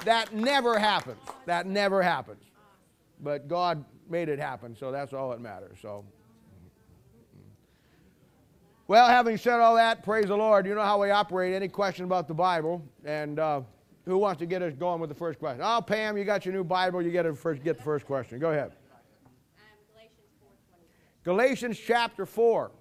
that never happens. That never happens. But God made it happen, so that's all that matters. So, well, having said all that, praise the Lord. You know how we operate. Any question about the Bible? And who wants to get us going with the first question? Oh, Pam, you got your new Bible. You get the first question. Go ahead. Galatians chapter 4.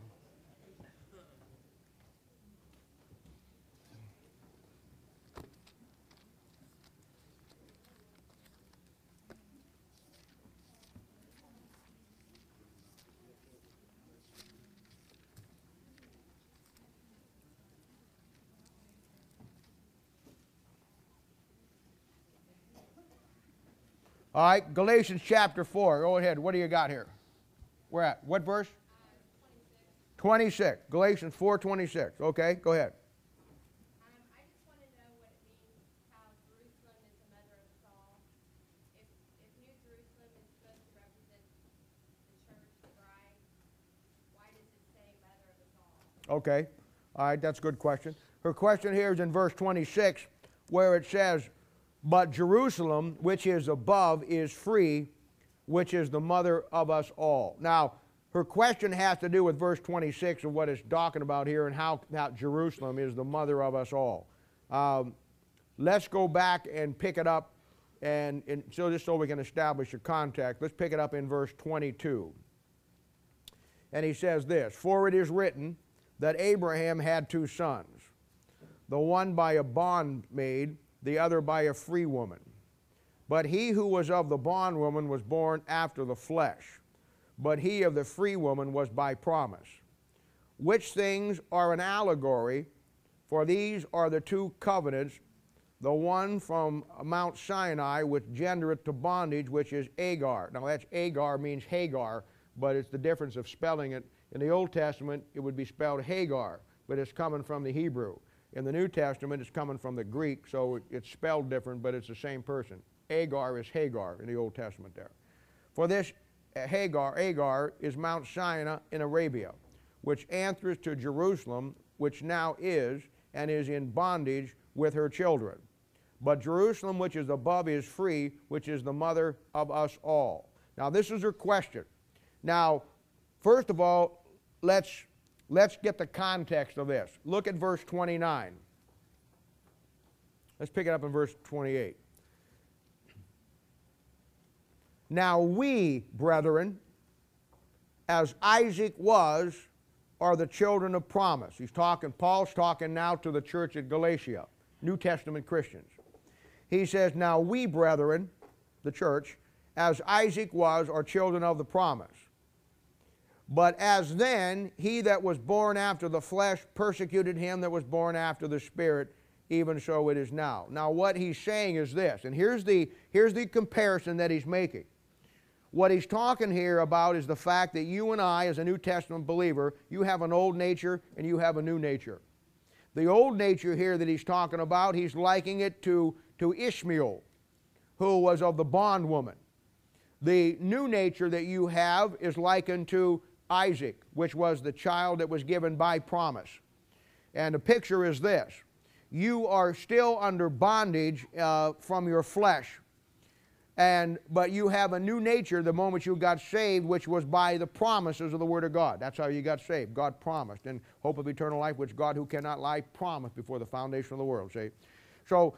All right, Galatians chapter 4. Go ahead. What do you got here? We're at what verse? 26. Galatians 4:26. Okay, go ahead. I just want to know what it means how Jerusalem is the mother of us all. If New Jerusalem is supposed to represent the church, the bride, why does it say mother of us all? Okay. All right, that's a good question. Her question here is in verse 26 where it says, but Jerusalem, which is above, is free, which is the mother of us all. Now, her question has to do with verse 26 of what it's talking about here and how Jerusalem is the mother of us all. Let's go back and pick it up, and so just so we can establish a context, let's pick it up in verse 22. And he says this, for it is written that Abraham had two sons, the one by a bondmaid, the other by a free woman. But he who was of the bondwoman was born after the flesh, but he of the free woman was by promise. Which things are an allegory, for these are the two covenants, the one from Mount Sinai which gendereth to bondage, which is Agar. Now that's Agar means Hagar, but it's the difference of spelling it. In the Old Testament, it would be spelled Hagar, but it's coming from the Hebrew. In the New Testament, it's coming from the Greek, so it's spelled different, but it's the same person. Agar is Hagar in the Old Testament there. For this Agar is Mount Sinai in Arabia, which answereth to Jerusalem, which now is, and is in bondage with her children. But Jerusalem, which is above, is free, which is the mother of us all. Now, this is her question. Now, first of all, let's get the context of this. Look at verse 29. Let's pick it up in verse 28. Now we, brethren, as Isaac was, are the children of promise. Paul's talking now to the church at Galatia, New Testament Christians. He says, now we, brethren, the church, as Isaac was, are children of the promise. But as then, he that was born after the flesh persecuted him that was born after the Spirit, even so it is now. Now what he's saying is this, and here's the comparison that he's making. What he's talking here about is the fact that you and I, as a New Testament believer, you have an old nature and you have a new nature. The old nature here that he's talking about, he's likening it to Ishmael, who was of the bondwoman. The new nature that you have is likened to Isaac, which was the child that was given by promise. And the picture is this. You are still under bondage from your flesh, but you have a new nature the moment you got saved, which was by the promises of the Word of God. That's how you got saved. God promised, and hope of eternal life, which God who cannot lie promised before the foundation of the world. See? So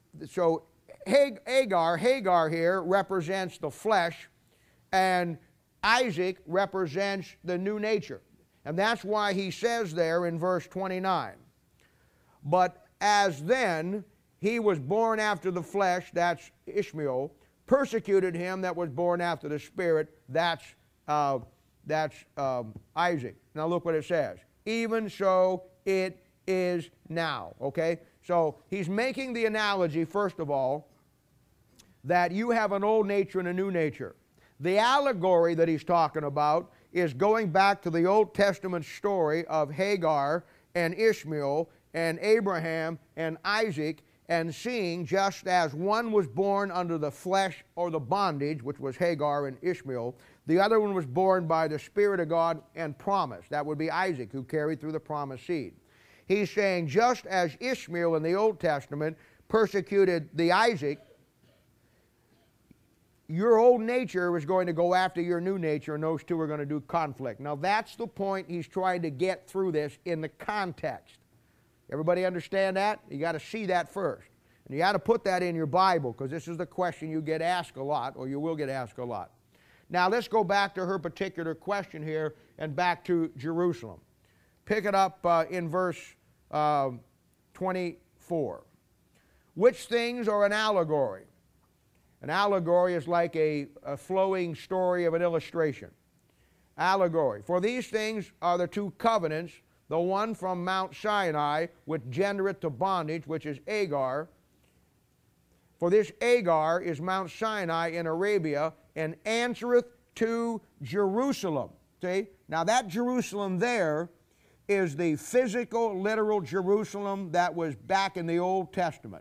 Hagar here represents the flesh, and Isaac represents the new nature. And that's why he says there in verse 29, but as then he was born after the flesh, that's Ishmael, persecuted him that was born after the Spirit, that's Isaac. Now look what it says. Even so it is now. Okay? So he's making the analogy, first of all, that you have an old nature and a new nature. The allegory that he's talking about is going back to the Old Testament story of Hagar and Ishmael and Abraham and Isaac, and seeing just as one was born under the flesh or the bondage, which was Hagar and Ishmael, the other one was born by the Spirit of God and promise. That would be Isaac, who carried through the promised seed. He's saying just as Ishmael in the Old Testament persecuted the Isaac your old nature is going to go after your new nature, and those two are going to do conflict. Now, that's the point he's trying to get through this in the context. Everybody understand that? You got to see that first. And you got to put that in your Bible, because this is the question you get asked a lot, or you will get asked a lot. Now, let's go back to her particular question here and back to Jerusalem. Pick it up in verse 24. Which things are an allegory? An allegory is like a flowing story of an illustration. Allegory. For these things are the two covenants, the one from Mount Sinai, which gendereth to bondage, which is Agar. For this Agar is Mount Sinai in Arabia, and answereth to Jerusalem. See? Now that Jerusalem there is the physical, literal Jerusalem that was back in the Old Testament,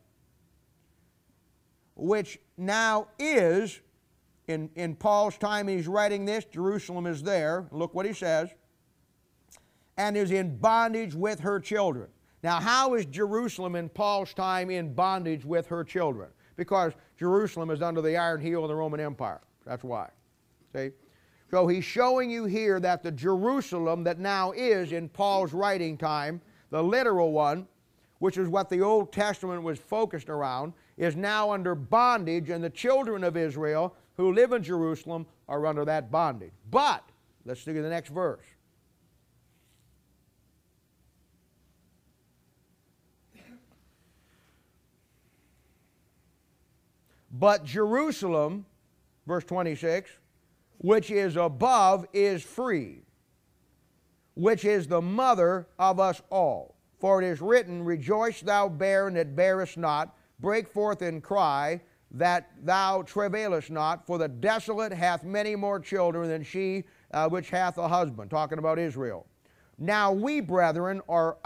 which now is, in Paul's time he's writing this, Jerusalem is there. Look what he says. And is in bondage with her children. Now, how is Jerusalem in Paul's time in bondage with her children? Because Jerusalem is under the iron heel of the Roman Empire. That's why. See? So he's showing you here that the Jerusalem that now is in Paul's writing time, the literal one, which is what the Old Testament was focused around, is now under bondage, and the children of Israel who live in Jerusalem are under that bondage. But, let's look at the next verse. But Jerusalem, verse 26, which is above is free, which is the mother of us all. For it is written, Rejoice thou barren that bearest not, break forth and cry, that thou travailest not, for the desolate hath many more children than she which hath a husband. Talking about Israel. Now we, brethren,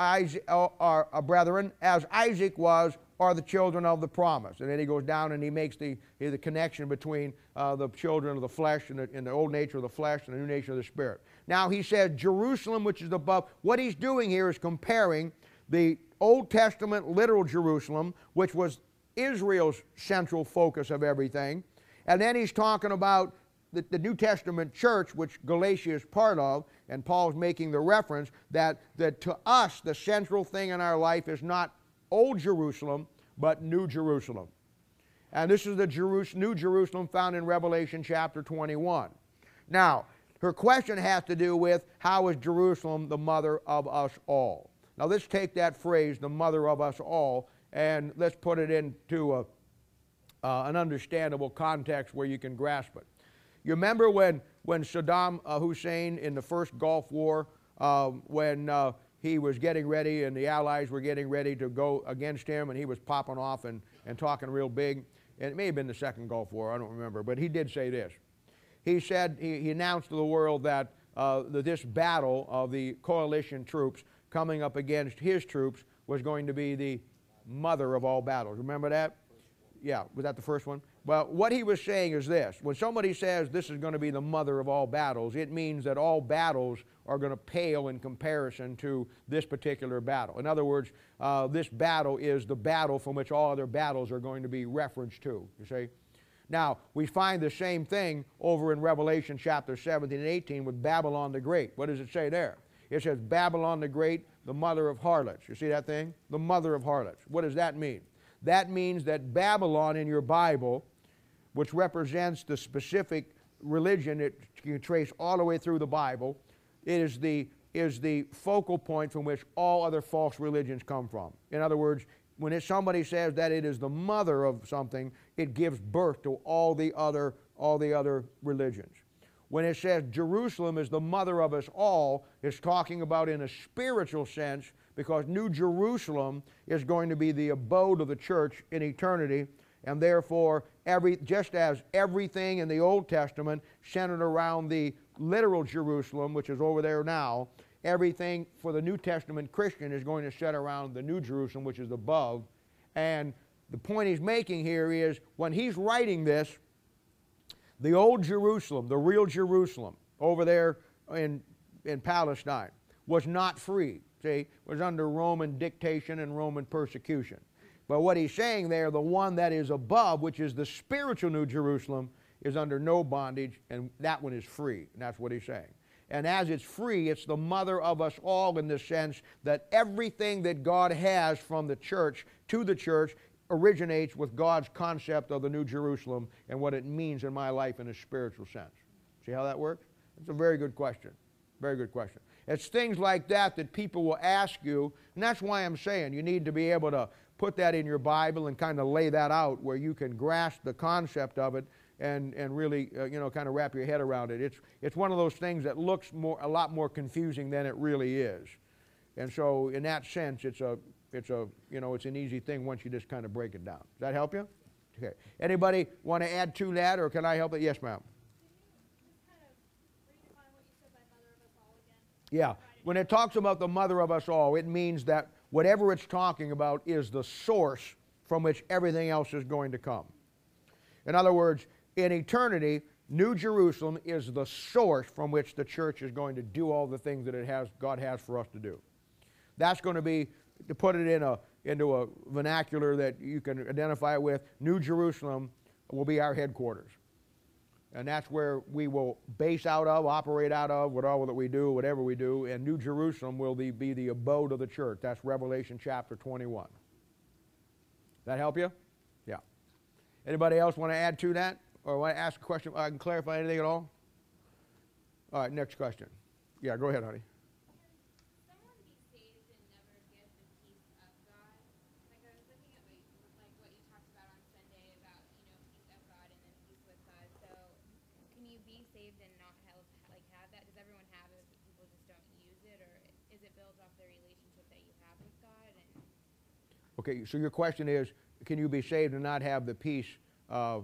brethren, as Isaac was, are the children of the promise. And then he goes down and he makes the connection between the children of the flesh and the old nature of the flesh and the new nature of the spirit. Now he says Jerusalem, which is above. What he's doing here is comparing the Old Testament literal Jerusalem, which was Israel's central focus of everything. And then he's talking about the New Testament church, which Galatia is part of, and Paul's making the reference that to us the central thing in our life is not Old Jerusalem, but New Jerusalem. And this is the New Jerusalem found in Revelation chapter 21. Now, her question has to do with how is Jerusalem the mother of us all? Now, let's take that phrase, the mother of us all, and let's put it into an understandable context where you can grasp it. You remember when Saddam Hussein in the first Gulf War, when he was getting ready and the Allies were getting ready to go against him, and he was popping off and talking real big. And it may have been the second Gulf War, I don't remember, but he did say this. He said, he announced to the world that this battle of the coalition troops coming up against his troops was going to be the mother of all battles. Remember that? Yeah, was that the first one? Well, what he was saying is this. When somebody says this is going to be the mother of all battles, it means that all battles are going to pale in comparison to this particular battle. In other words, this battle is the battle from which all other battles are going to be referenced to, you see. Now, we find the same thing over in Revelation chapter 17 and 18 with Babylon the Great. What does it say there? It says, Babylon the Great, the mother of harlots. You see that thing? The mother of harlots. What does that mean? That means that Babylon in your Bible, which represents the specific religion that you can trace all the way through the Bible, is the focal point from which all other false religions come from. In other words, when somebody says that it is the mother of something, it gives birth to all the other religions. When it says Jerusalem is the mother of us all, it's talking about in a spiritual sense, because New Jerusalem is going to be the abode of the church in eternity, and therefore, just as everything in the Old Testament centered around the literal Jerusalem, which is over there now, everything for the New Testament Christian is going to center around the New Jerusalem, which is above. And the point he's making here is, when he's writing this, the old Jerusalem, the real Jerusalem, over there in Palestine, was not free. See, was under Roman dictation and Roman persecution. But what he's saying there, the one that is above, which is the spiritual New Jerusalem, is under no bondage, and that one is free. And that's what he's saying. And as it's free, it's the mother of us all in the sense that everything that God has from the church to the church originates with God's concept of the New Jerusalem and what it means in my life in a spiritual sense. See how that works? It's a very good question. Very good question. It's things like that that people will ask you, and that's why I'm saying you need to be able to put that in your Bible and kind of lay that out where you can grasp the concept of it and really kind of wrap your head around it. It's one of those things that looks a lot more confusing than it really is. And so in that sense, it's an easy thing once you just kind of break it down. Does that help you? Okay. Anybody want to add to that, or can I help it? Yes, ma'am. Yeah. When it talks about the mother of us all, it means that whatever it's talking about is the source from which everything else is going to come. In other words, in eternity, New Jerusalem is the source from which the church is going to do all the things that God has for us to do. That's going to be, to put it into a vernacular that you can identify it with, New Jerusalem will be our headquarters. And that's where we will base out of, operate out of, whatever that we do, whatever we do. And New Jerusalem will be the abode of the church. That's Revelation chapter 21. That help you? Yeah. Anybody else want to add to that? Or want to ask a question? I can clarify anything at all? All right, next question. Yeah, go ahead, honey. Someone be saved and never get the peace of God? Like I was looking at like what you talked about on Sunday about, peace of God and then peace with God. So can you be saved and not have that? Does everyone have it, but people just don't use it? Or is it built off the relationship that you have with God? Okay, so your question is, can you be saved and not have the peace of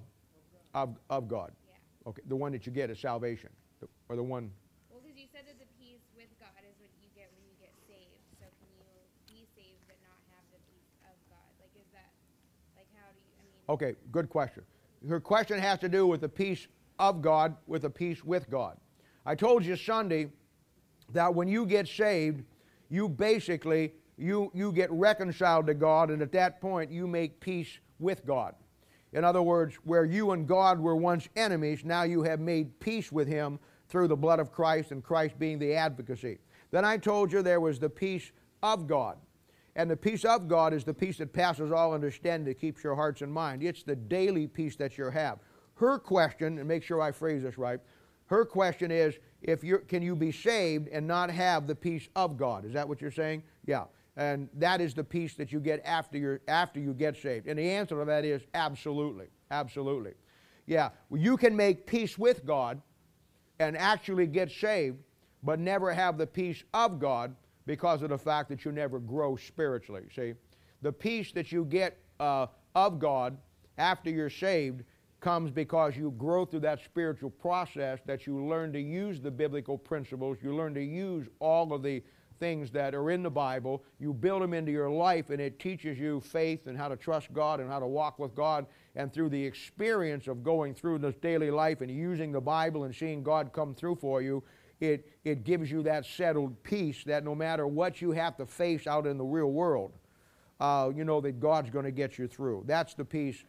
God? Yeah. Okay, the one that you get is salvation, or the one. Well, because you said that the peace with God is what you get when you get saved. So can you be saved but not have the peace of God? Like, is that, like, how do you, Okay, good question. Her question has to do with the peace of God, with the peace with God. I told you Sunday that when you get saved, you basically, you get reconciled to God, and at that point you make peace with God. In other words, where you and God were once enemies, now you have made peace with Him through the blood of Christ, and Christ being the advocacy. Then I told you there was the peace of God. And the peace of God is the peace that passes all understanding, that keeps your hearts and mind. It's the daily peace that you have. Her question, and make sure I phrase this right, her question is, can you be saved and not have the peace of God? Is that what you're saying? Yeah. And that is the peace that you get after you get saved. And the answer to that is absolutely. Absolutely. Yeah. Well, you can make peace with God and actually get saved, but never have the peace of God because of the fact that you never grow spiritually. See? The peace that you get of God after you're saved comes because you grow through that spiritual process, that you learn to use the biblical principles, you learn to use all of the things that are in the Bible, you build them into your life, and it teaches you faith and how to trust God and how to walk with God. And through the experience of going through this daily life and using the Bible and seeing God come through for you, it gives you that settled peace that no matter what you have to face out in the real world, you know that God's going to get you through. That's the peace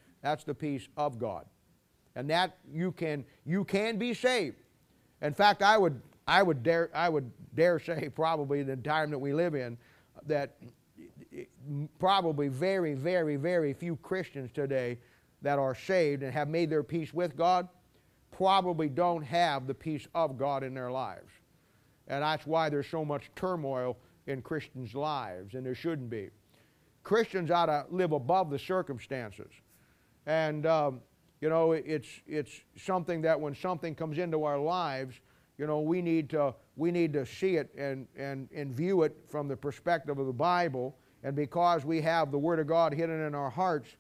of God. And that you can be saved. In fact, I would dare say, probably in the time that we live in, that probably very, very, very few Christians today that are saved and have made their peace with God probably don't have the peace of God in their lives. And that's why there's so much turmoil in Christians' lives, and there shouldn't be. Christians ought to live above the circumstances. And, it's something that when something comes into our lives, we need to see it and view it from the perspective of the Bible. And because we have the Word of God hidden in our hearts,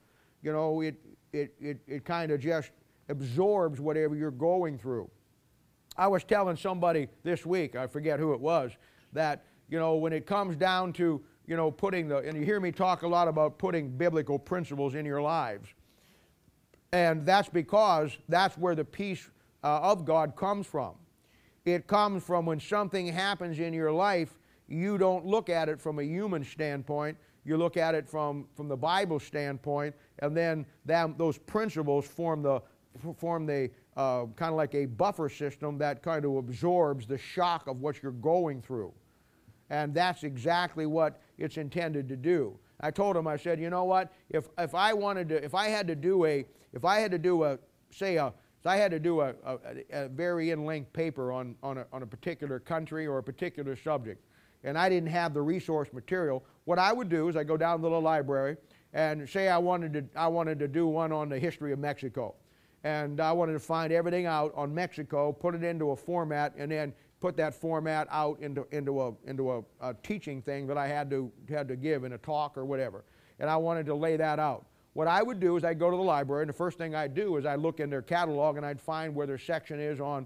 it kind of just absorbs whatever you're going through. I was telling somebody this week, I forget who it was, that, when it comes down to, and you hear me talk a lot about putting biblical principles in your lives. And that's because that's where the peace of God comes from. It comes from when something happens in your life, you don't look at it from a human standpoint, you look at it from the Bible standpoint, and then those principles form form the kind of like a buffer system that kind of absorbs the shock of what you're going through. And that's exactly what it's intended to do. I told him, I said, you know what? If I had to do a very in-length paper on a particular country or a particular subject, and I didn't have the resource material, what I would do is I go down to the library and say I wanted to do one on the history of Mexico, and I wanted to find everything out on Mexico, put it into a format, and then put that format out into a teaching thing that I had to give in a talk or whatever, and I wanted to lay that out. What I would do is I'd go to the library, and the first thing I'd do is I'd look in their catalog and I'd find where their section is on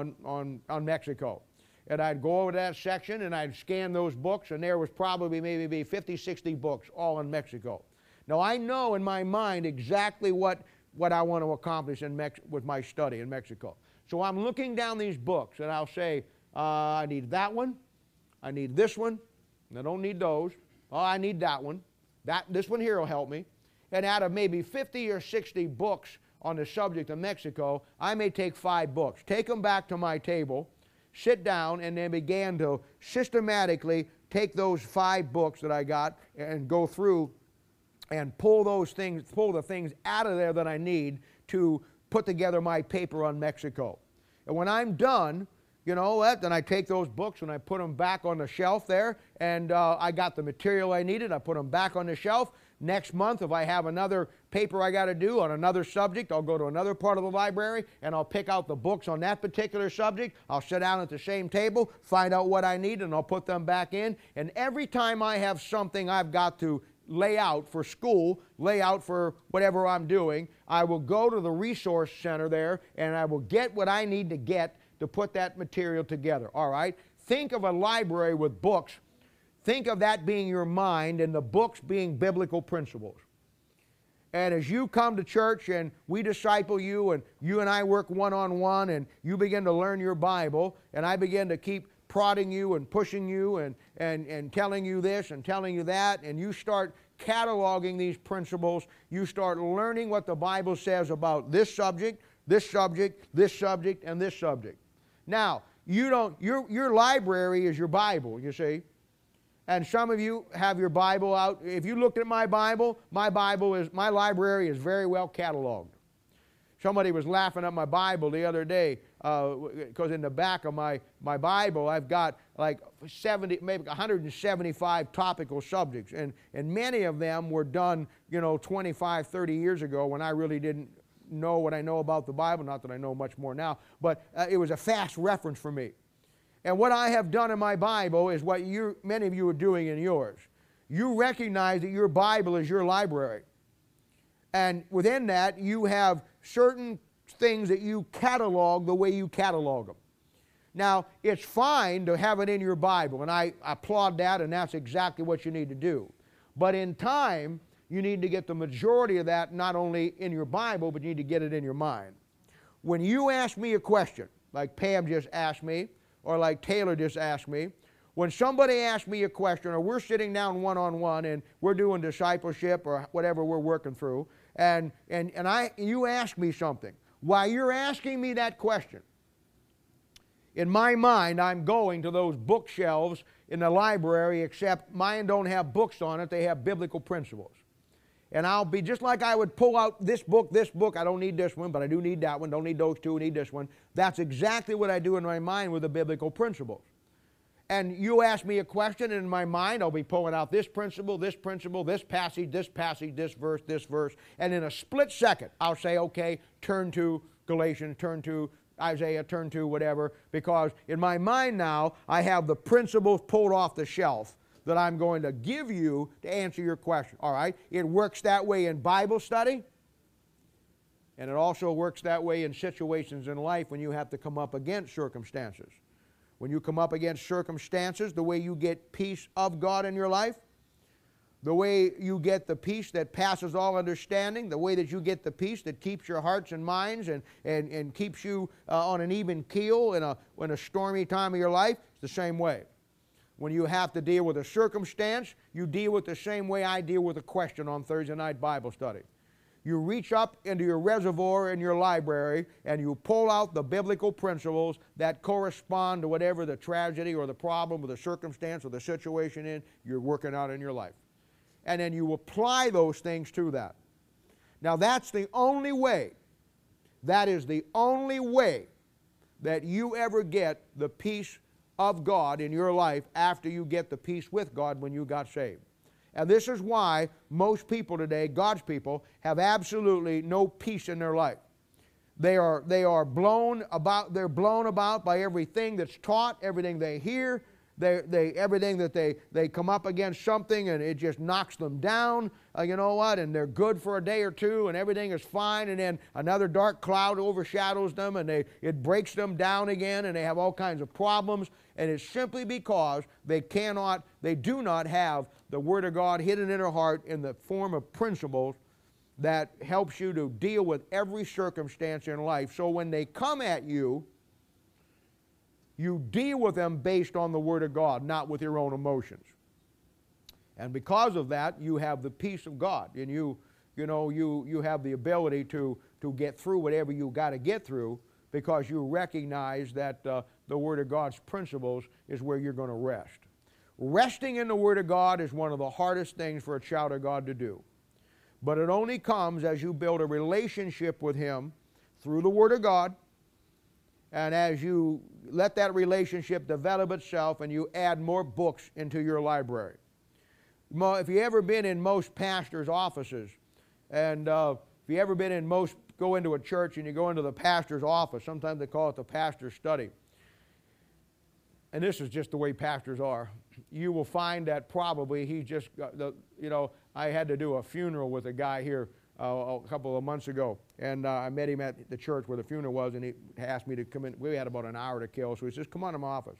Mexico. And I'd go over that section and I'd scan those books, and there was probably maybe 50, 60 books all in Mexico. Now I know in my mind exactly what I want to accomplish with my study in Mexico. So I'm looking down these books and I'll say, I need that one, I need this one, and I don't need those. Oh, I need that one. This one here will help me. And out of maybe 50 or 60 books on the subject of Mexico, I may take 5 books, take them back to my table, sit down, and then began to systematically take those 5 books that I got and go through and pull the things out of there that I need to put together my paper on Mexico. And when I'm done, you know what, then I take those books and I put them back on the shelf there, and I got the material I needed. I put them back on the shelf. Next month, if I have another paper I got to do on another subject, I'll go to another part of the library and I'll pick out the books on that particular subject. I'll sit down at the same table, find out what I need, and I'll put them back in. And every time I have something I've got to lay out for school, lay out for whatever I'm doing, I will go to the resource center there and I will get what I need to get to put that material together. All right? Think of a library with books. Think of that being your mind and the books being biblical principles. And as you come to church and we disciple you and you and I work one-on-one and you begin to learn your Bible and I begin to keep prodding you and pushing you and telling you this and telling you that, and you start cataloging these principles, you start learning what the Bible says about this subject, this subject, this subject, and this subject. Now, your library is your Bible, you see. And some of you have your Bible out. If you looked at my library is very well cataloged. Somebody was laughing at my Bible the other day because in the back of my Bible I've got like 70, maybe 175 topical subjects, and many of them were done, 25, 30 years ago when I really didn't know what I know about the Bible. Not that I know much more now, but it was a fast reference for me. And what I have done in my Bible is what many of you are doing in yours. You recognize that your Bible is your library. And within that, you have certain things that you catalog the way you catalog them. Now, it's fine to have it in your Bible, and I applaud that, and that's exactly what you need to do. But in time, you need to get the majority of that not only in your Bible, but you need to get it in your mind. When you ask me a question, like Pam just asked me, or like Taylor just asked me, when somebody asks me a question, or we're sitting down one-on-one and we're doing discipleship or whatever we're working through, and you ask me something, while you're asking me that question, in my mind, I'm going to those bookshelves in the library, except mine don't have books on it, they have biblical principles. And I'll be just like I would pull out this book, I don't need this one, but I do need that one, don't need those two, I need this one. That's exactly what I do in my mind with the biblical principles. And you ask me a question, and in my mind I'll be pulling out this principle, this passage, this verse, and in a split second I'll say, okay, turn to Galatians, turn to Isaiah, turn to whatever, because in my mind now I have the principles pulled off the shelf that I'm going to give you to answer your question. All right? It works that way in Bible study, and it also works that way in situations in life when you have to come up against circumstances. When you come up against circumstances, the way you get peace of God in your life, the way you get the peace that passes all understanding, the way that you get the peace that keeps your hearts and minds and keeps you on an even keel in a stormy time of your life, it's the same way. When you have to deal with a circumstance, you deal with the same way I deal with a question on Thursday night Bible study. You reach up into your reservoir in your library and you pull out the biblical principles that correspond to whatever the tragedy or the problem or the circumstance or the situation you're working out in your life. And then you apply those things to that. Now that's the only way, that is the only way that you ever get the peace of God in your life after you get the peace with God when you got saved. And this is why most people today, God's people, have absolutely no peace in their life. They are blown about by everything that's taught, everything they hear, everything that they come up against something and it just knocks them down, you know what, and they're good for a day or two and everything is fine, and then another dark cloud overshadows them and it breaks them down again and they have all kinds of problems, and it's simply because they do not have the Word of God hidden in their heart in the form of principles that helps you to deal with every circumstance in life. So when they come at you, you deal with them based on the Word of God, not with your own emotions. And because of that, you have the peace of God, and you have the ability to get through whatever you got to get through, because you recognize that the Word of God's principles is where you're going to rest. Resting in the Word of God is one of the hardest things for a child of God to do. But it only comes as you build a relationship with Him through the Word of God, and as you let that relationship develop itself and you add more books into your library. If you've ever been in most pastors' offices, and if you've ever been go into a church and you go into the pastor's office, sometimes they call it the pastor's study. And this is just the way pastors are. You will find that probably he just, I had to do a funeral with a guy here a couple of months ago, and I met him at the church where the funeral was, and he asked me to come in. We had about an hour to kill, so he says, "Come on to my office."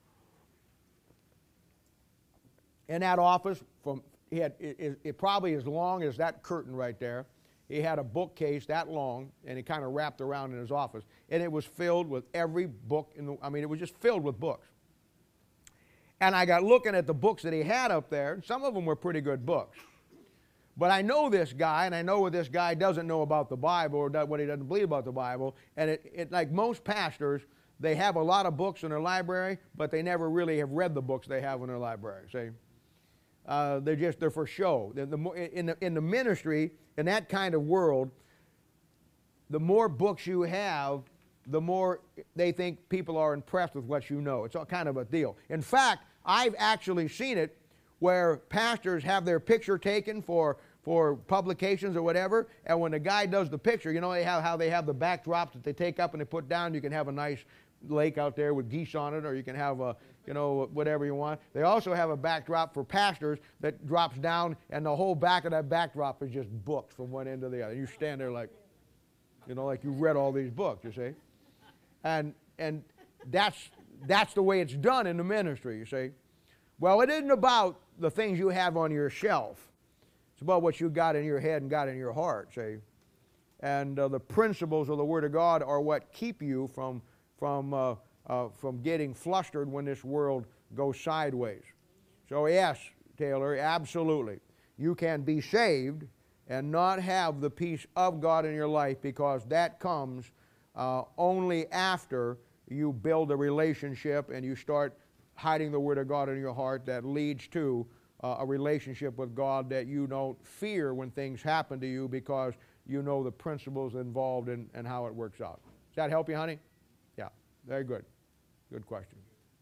In that office, he had it probably as long as that curtain right there. He had a bookcase that long, and it kind of wrapped around in his office, and it was filled with every book it was just filled with books. And I got looking at the books that he had up there, and some of them were pretty good books. But I know this guy, and I know what this guy doesn't know about the Bible, or what he doesn't believe about the Bible. And it like most pastors, they have a lot of books in their library, but they never really have read the books they have in their library. See, they're for show. In the ministry, in that kind of world, the more books you have, the more they think people are impressed with what you know. It's all kind of a deal. In fact, I've actually seen it where pastors have their picture taken for publications or whatever, and when the guy does the picture, how they have the backdrops that they take up and they put down. You can have a nice lake out there with geese on it, or you can have whatever you want. They also have a backdrop for pastors that drops down, and the whole back of that backdrop is just books from one end to the other. You stand there like you've read all these books, you see. And that's the way it's done in the ministry, you see. Well, it isn't about the things you have on your shelf. It's about what you got in your head and got in your heart, see. And the principles of the Word of God are what keep you from getting flustered when this world goes sideways. So yes, Taylor, absolutely. You can be saved and not have the peace of God in your life, because that comes only after you build a relationship and you start hiding the Word of God in your heart that leads to a relationship with God that you don't fear when things happen to you, because you know the principles involved and how it works out. Does that help you, honey? Yeah, very good. Good question.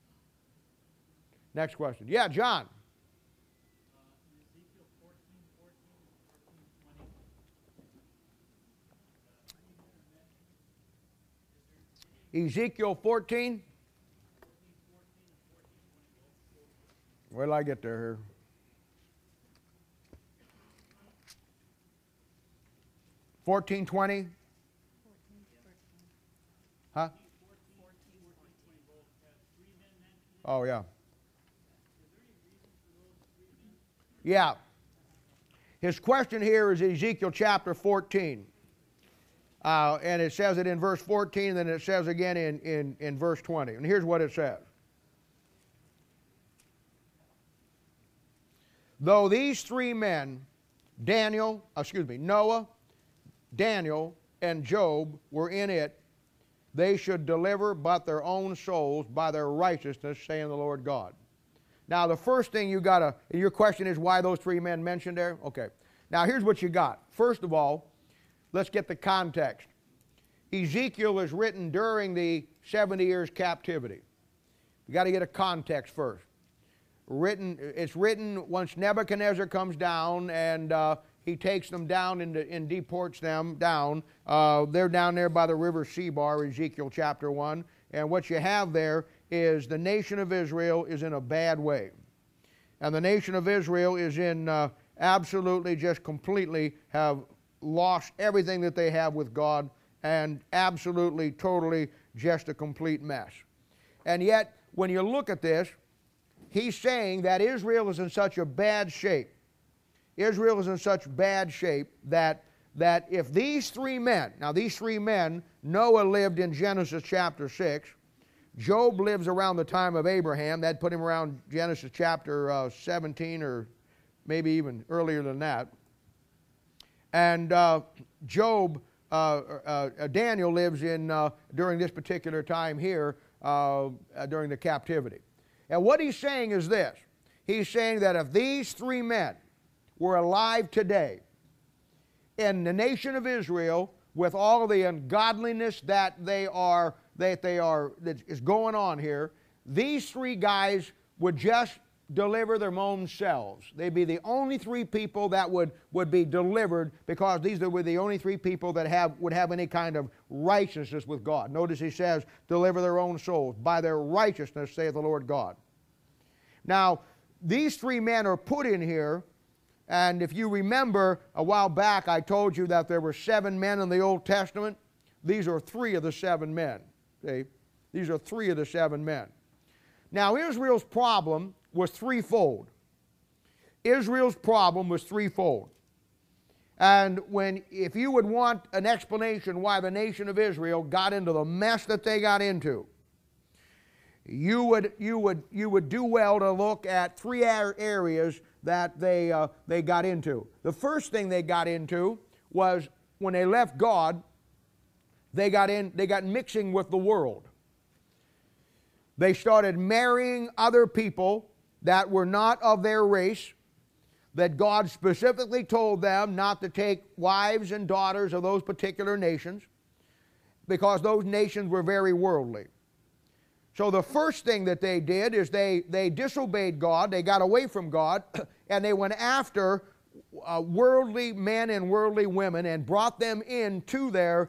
Next question. Yeah, John. Ezekiel 14. Where did I get there here? $14.20. Huh? Oh, yeah. Yeah. His question here is Ezekiel chapter 14. And it says it in verse 14, and then it says again in verse 20. And here's what it says. Though these three men, Noah, Daniel and Job were in it, they should deliver but their own souls by their righteousness, saying the Lord God. Now, the first thing you got to, your question is why those three men mentioned there? Okay. Now, here's what you got. First of all, let's get the context. Ezekiel is written during the 70 years captivity. You got to get a context first. It's written once Nebuchadnezzar comes down and he takes them down and deports them down. They're down there by the river Sebar, Ezekiel chapter 1. And what you have there is the nation of Israel is in a bad way. And the nation of Israel is in absolutely just completely have lost everything that they have with God, and absolutely, totally just a complete mess. And yet, when you look at this, he's saying that Israel is in such a bad shape. Israel is in such bad shape that if these three men, now these three men, Noah lived in Genesis chapter 6, Job lives around the time of Abraham, that put him around Genesis chapter 17 or maybe even earlier than that. And Daniel lives in during this particular time here, during the captivity. And what he's saying is this. He's saying that if these three men were alive today in the nation of Israel, with all the ungodliness that is going on here, these three guys would just deliver their own selves. They'd be the only three people that would be delivered, because these were the only three people that would have any kind of righteousness with God. Notice he says, deliver their own souls. By their righteousness, saith the Lord God. Now, these three men are put in here, and if you remember, a while back I told you that there were 7 men in the Old Testament. These are 3 of the 7 men. See? These are 3 of the 7 men. Now, Israel's problem was threefold. Israel's problem was threefold. And if you would want an explanation why the nation of Israel got into the mess that they got into, you would do well to look at 3 areas that they got into. The first thing they got into was when they left God, they got mixing with the world. They started marrying other people that were not of their race, that God specifically told them not to take wives and daughters of those particular nations, because those nations were very worldly. So the first thing that they did is they disobeyed God, they got away from God, and they went after worldly men and worldly women and brought them into the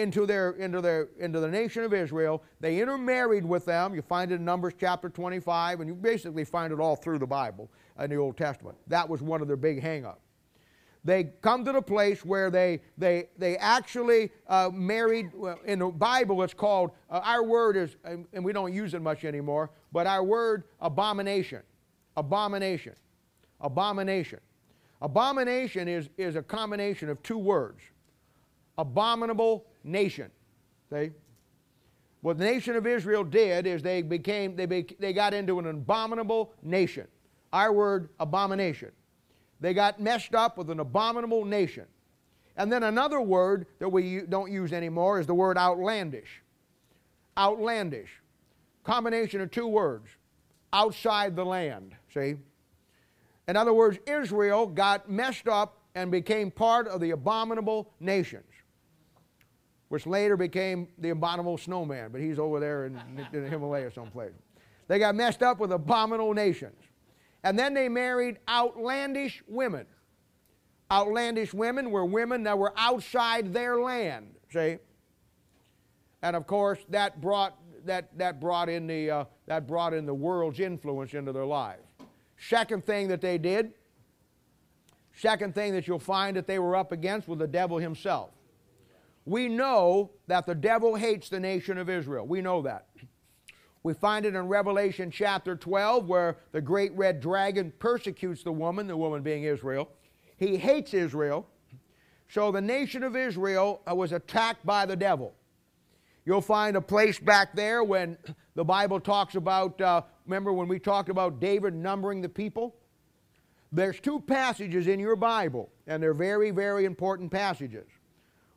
nation of Israel. They intermarried with them. You find it in Numbers chapter 25, and you basically find it all through the Bible in the Old Testament. That was one of their big hang-ups. They come to the place where they actually married. In the Bible it's called, our word is, and we don't use it much anymore, but our word, abomination. Abomination. Abomination. Abomination is a combination of 2 words. Abominable nation. See? What the nation of Israel did is they got into an abominable nation. Our word, abomination. They got messed up with an abominable nation. And then another word that we don't use anymore is the word outlandish. Outlandish. Combination of 2 words. Outside the land. See? In other words, Israel got messed up and became part of the abominable nations, which later became the abominable snowman, but he's over there in the Himalaya someplace. They got messed up with abominable nations. And then they married outlandish women. Outlandish women were women that were outside their land, see? And of course, that brought in the world's influence into their lives. Second thing that they did, second thing that you'll find that they were up against was the devil himself. We know that the devil hates the nation of Israel. We know that. We find it in Revelation chapter 12, where the great red dragon persecutes the woman being Israel. He hates Israel. So the nation of Israel was attacked by the devil. You'll find a place back there when the Bible talks about, remember when we talked about David numbering the people? There's 2 passages in your Bible, and they're very, very important passages.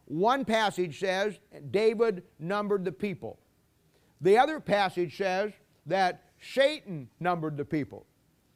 one passage says David numbered the people. The other passage says that Satan numbered the people.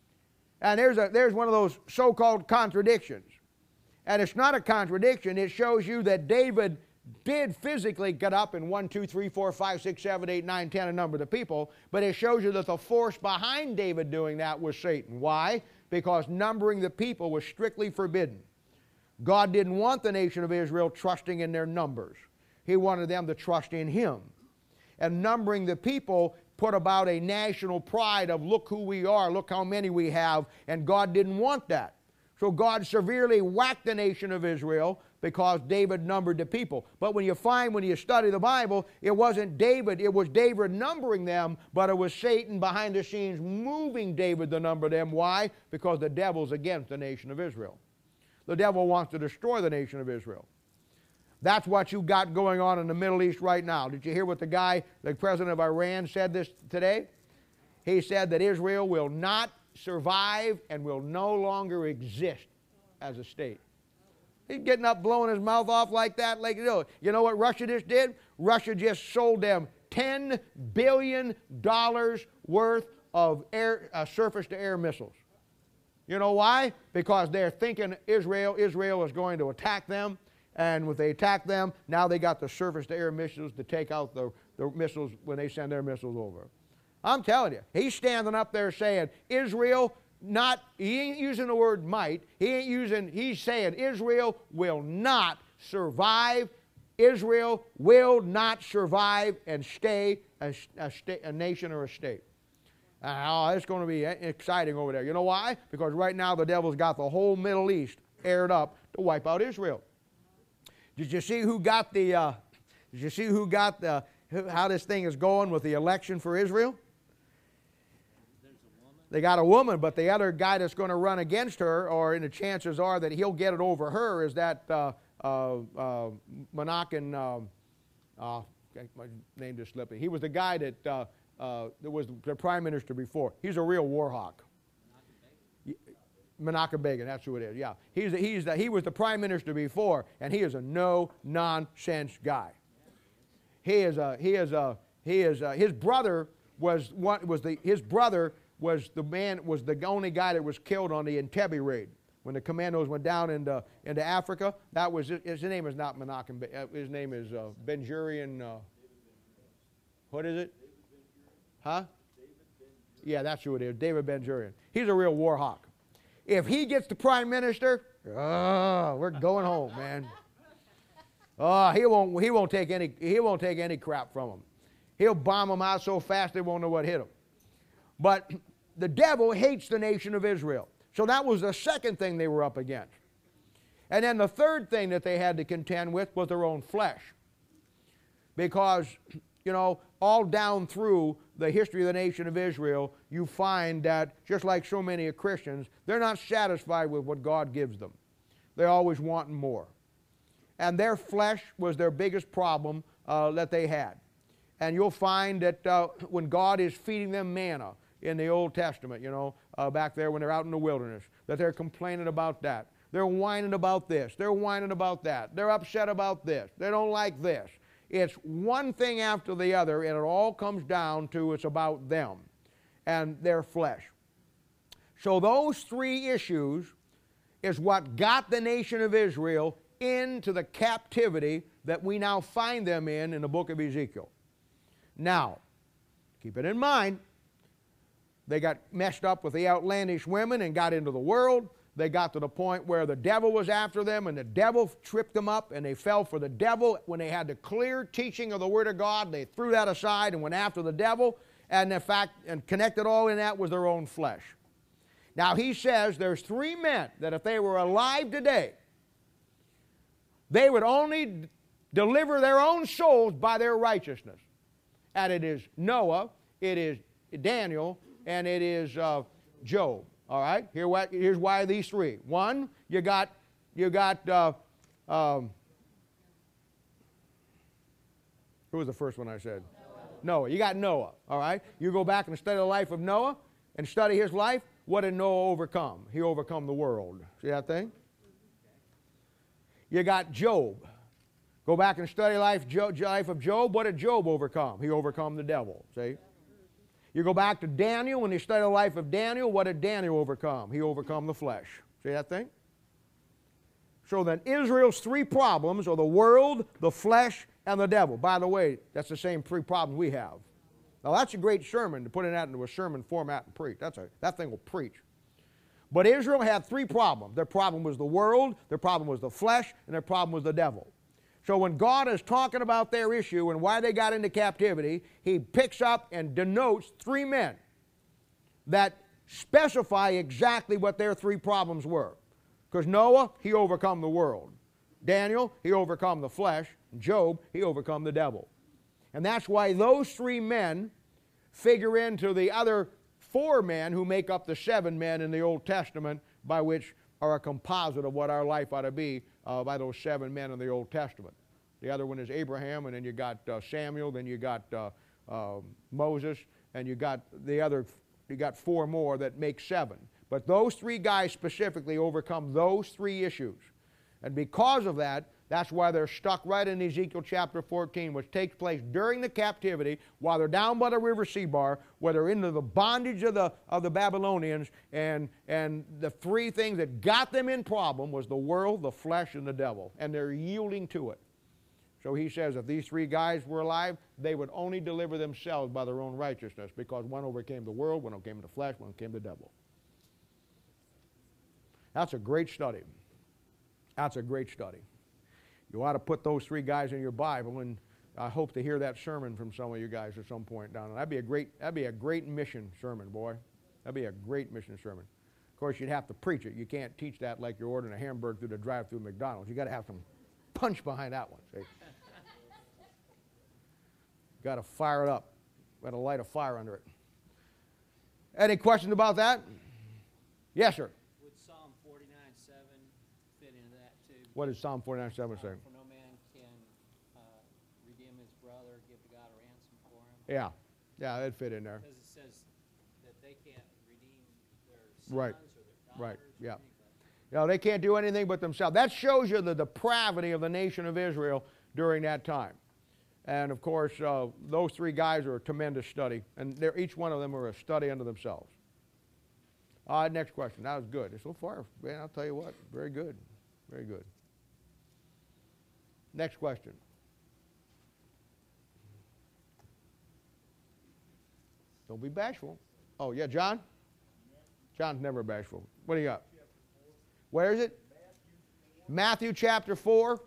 And there's one of those so-called contradictions. And it's not a contradiction. It shows you that David did physically get up and 1, 2, 3, 4, 5, 6, 7, 8, 9, 10 and number the people, but it shows you that the force behind David doing that was Satan. Why? Because numbering the people was strictly forbidden. God didn't want the nation of Israel trusting in their numbers. He wanted them to trust in Him. And numbering the people put about a national pride of look who we are, look how many we have, and God didn't want that. So God severely whacked the nation of Israel because David numbered the people. But when you study the Bible, it wasn't David, it was David numbering them, but it was Satan behind the scenes moving David to number them. Why? Because the devil's against the nation of Israel. The devil wants to destroy the nation of Israel. That's what you got going on in the Middle East right now. Did you hear what the president of Iran said this today? He said that Israel will not survive and will no longer exist as a state. He's getting up, blowing his mouth off like that. You know what Russia just did? Russia just sold them $10 billion worth of surface-to-air missiles. You know why? Because they're thinking Israel is going to attack them. And if they attack them, now they got the surface-to-air missiles to take out the missiles when they send their missiles over. I'm telling you, he's standing up there saying, Israel, he ain't using the word might. He's saying Israel will not survive. Israel will not survive and stay a nation or a state. It's going to be exciting over there. You know why? Because right now the devil's got the whole Middle East aired up to wipe out Israel. Did you see how this thing is going with the election for Israel? They got a woman, but the other guy that's going to run against her, or the chances are that he'll get it over her, is that Menachem, my name just slipped. He was the guy that was the prime minister before. He's a real war hawk. Menachem Begin, that's who it is. Yeah, he was the prime minister before, and he is a no-nonsense guy. His brother was the only guy that was killed on the Entebbe raid when the commandos went down into Africa. That was his name is not Menachem. His name is Ben-Gurion. What is it? Huh? Yeah, that's who it is. David Ben-Gurion. He's a real war hawk. If he gets the prime minister, we're going home, man. He won't take any crap from him. He'll bomb them out so fast they won't know what hit them. But the devil hates the nation of Israel. So that was the second thing they were up against. And then the third thing that they had to contend with was their own flesh. Because, all down through the history of the nation of Israel, you find that, just like so many Christians, they're not satisfied with what God gives them. They're always wanting more. And their flesh was their biggest problem that they had. And you'll find that when God is feeding them manna in the Old Testament, back there when they're out in the wilderness, that they're complaining about that. They're whining about this. They're whining about that. They're upset about this. They don't like this. It's one thing after the other, and it all comes down to it's about them and their flesh. So those three issues is what got the nation of Israel into the captivity that we now find them in the book of Ezekiel. Now, keep it in mind, they got messed up with the outlandish women and got into the world. They got to the point where the devil was after them, and the devil tripped them up, and they fell for the devil. When they had the clear teaching of the Word of God, they threw that aside and went after the devil, and in fact, and connected all in that with their own flesh. Now he says there's three men that if they were alive today, they would only deliver their own souls by their righteousness. And it is Noah, it is Daniel, and it is Job. All right, here's why these three. One, you got who was the first one I said? Noah. You got Noah, all right? You go back and study the life of Noah and study his life. What did Noah overcome? He overcome the world. See that thing? You got Job. Go back and study life of Job. What did Job overcome? He overcome the devil. See? You go back to Daniel, when you study the life of Daniel, what did Daniel overcome? He overcome the flesh. See that thing? So then Israel's three problems are the world, the flesh, and the devil. By the way, that's the same three problems we have. Now that's a great sermon to put that into a sermon format and preach. That thing will preach. But Israel had three problems. Their problem was the world, their problem was the flesh, and their problem was the devil. So when God is talking about their issue and why they got into captivity, He picks up and denotes three men that specify exactly what their three problems were. Because Noah, he overcome the world. Daniel, he overcome the flesh. Job, he overcome the devil. And that's why those three men figure into the other four men who make up the seven men in the Old Testament, by which are a composite of what our life ought to be by those seven men in the Old Testament. The other one is Abraham, and then you got Samuel, then you got Moses, and you got four more that make seven. But those three guys specifically overcome those three issues. And because of that, that's why they're stuck right in Ezekiel chapter 14, which takes place during the captivity, while they're down by the river Sebar, where they're into the bondage of the Babylonians, and the three things that got them in problem was the world, the flesh, and the devil. And they're yielding to it. So he says if these three guys were alive, they would only deliver themselves by their own righteousness, because one overcame the world, one overcame the flesh, one overcame the devil. That's a great study. That's a great study. You ought to put those three guys in your Bible, and I hope to hear that sermon from some of you guys at some point down there. That'd be a great mission sermon, boy. That'd be a great mission sermon. Of course, you'd have to preach it. You can't teach that like you're ordering a hamburger through the drive-through McDonald's. You got to have some punch behind that one. See? Got to fire it up. Got to light a fire under it. Any questions about that? Yes, sir. Would Psalm 49:7 fit into that too? What does Psalm 49:7 say? For no man can redeem his brother, give to God a ransom for him. Yeah. Yeah, that'd fit in there. Because it says that they can't redeem their sons Right. or their Right. daughters. Yeah. Or anybody. You know, they can't do anything but themselves. That shows you the depravity of the nation of Israel during that time. And of course, those three guys are a tremendous study, and each one of them are a study unto themselves. All right, next question. That was good. So far, man, I'll tell you what, very good. Very good. Next question. Don't be bashful. Oh, yeah, John? John's never bashful. What do you got? Where is it? Matthew chapter 4.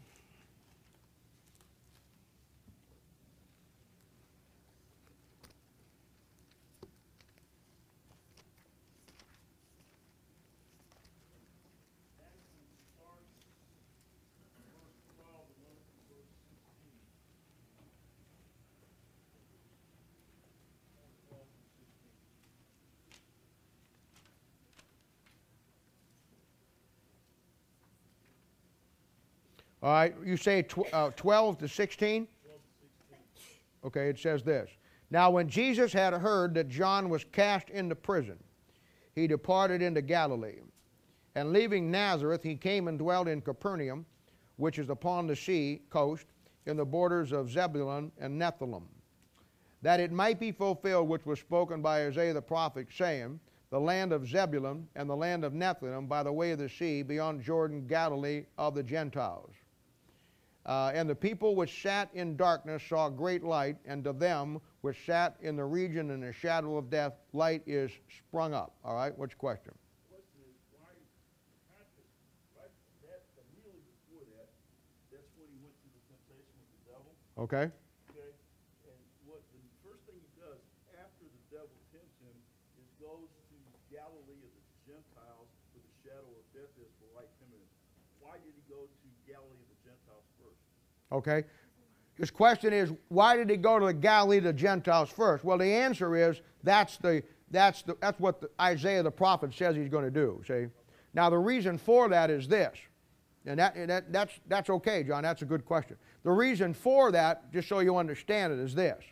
All right, you say 12 to 16? Okay, it says this. Now when Jesus had heard that John was cast into prison, he departed into Galilee. And leaving Nazareth, he came and dwelt in Capernaum, which is upon the sea coast, in the borders of Zebulun and Nephthalim, that it might be fulfilled which was spoken by Isaiah the prophet, saying, the land of Zebulun and the land of Nephthalim by the way of the sea, beyond Jordan, Galilee of the Gentiles. And the people which sat in darkness saw great light, and to them which sat in the region in the shadow of death, light is sprung up. All right, what's your question? The question is, why, right, that, immediately before that, that's when he went through the temptation with the devil, Okay. okay? And what the first thing he does after the devil tempts him is goes to Galilee of the Gentiles, where the shadow of death is, for light coming in. Why did he go to Galilee of the Gentiles first? Okay. His question is, why did he go to the Galilee of the Gentiles first? Well, the answer is that's what Isaiah the prophet says he's going to do. See, now the reason for that is this, and that's okay, John. That's a good question. The reason for that, just so you understand it, is this.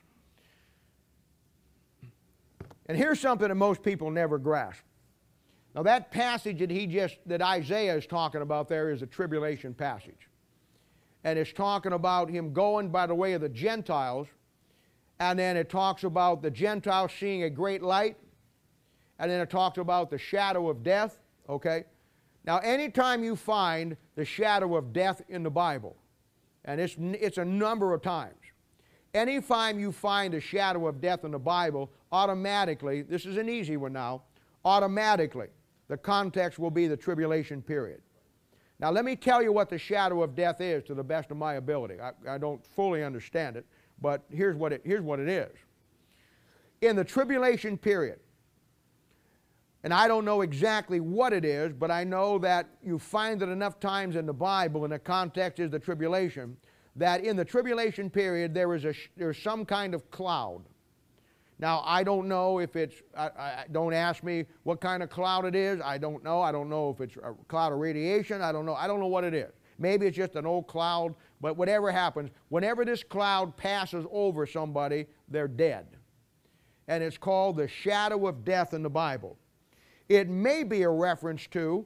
And here's something that most people never grasp. Now that passage that Isaiah is talking about there is a tribulation passage. and it's talking about him going by the way of the Gentiles, and then it talks about the Gentiles seeing a great light, and then it talks about the shadow of death, okay? Now, anytime you find the shadow of death in the Bible, and it's a number of times, anytime you find the shadow of death in the Bible, automatically, this is an easy one now, automatically, the context will be the tribulation period. Now, let me tell you what the shadow of death is to the best of my ability. I don't fully understand it, but here's what it is. In the tribulation period, and I don't know exactly what it is, but I know that you find it enough times in the Bible, and the context is the tribulation, that in the tribulation period there's some kind of cloud. Now, I don't know if it's, don't ask me what kind of cloud it is. I don't know. I don't know if it's a cloud of radiation. I don't know. I don't know what it is. Maybe it's just an old cloud, but whatever happens, whenever this cloud passes over somebody, they're dead. And it's called the shadow of death in the Bible. It may be a reference to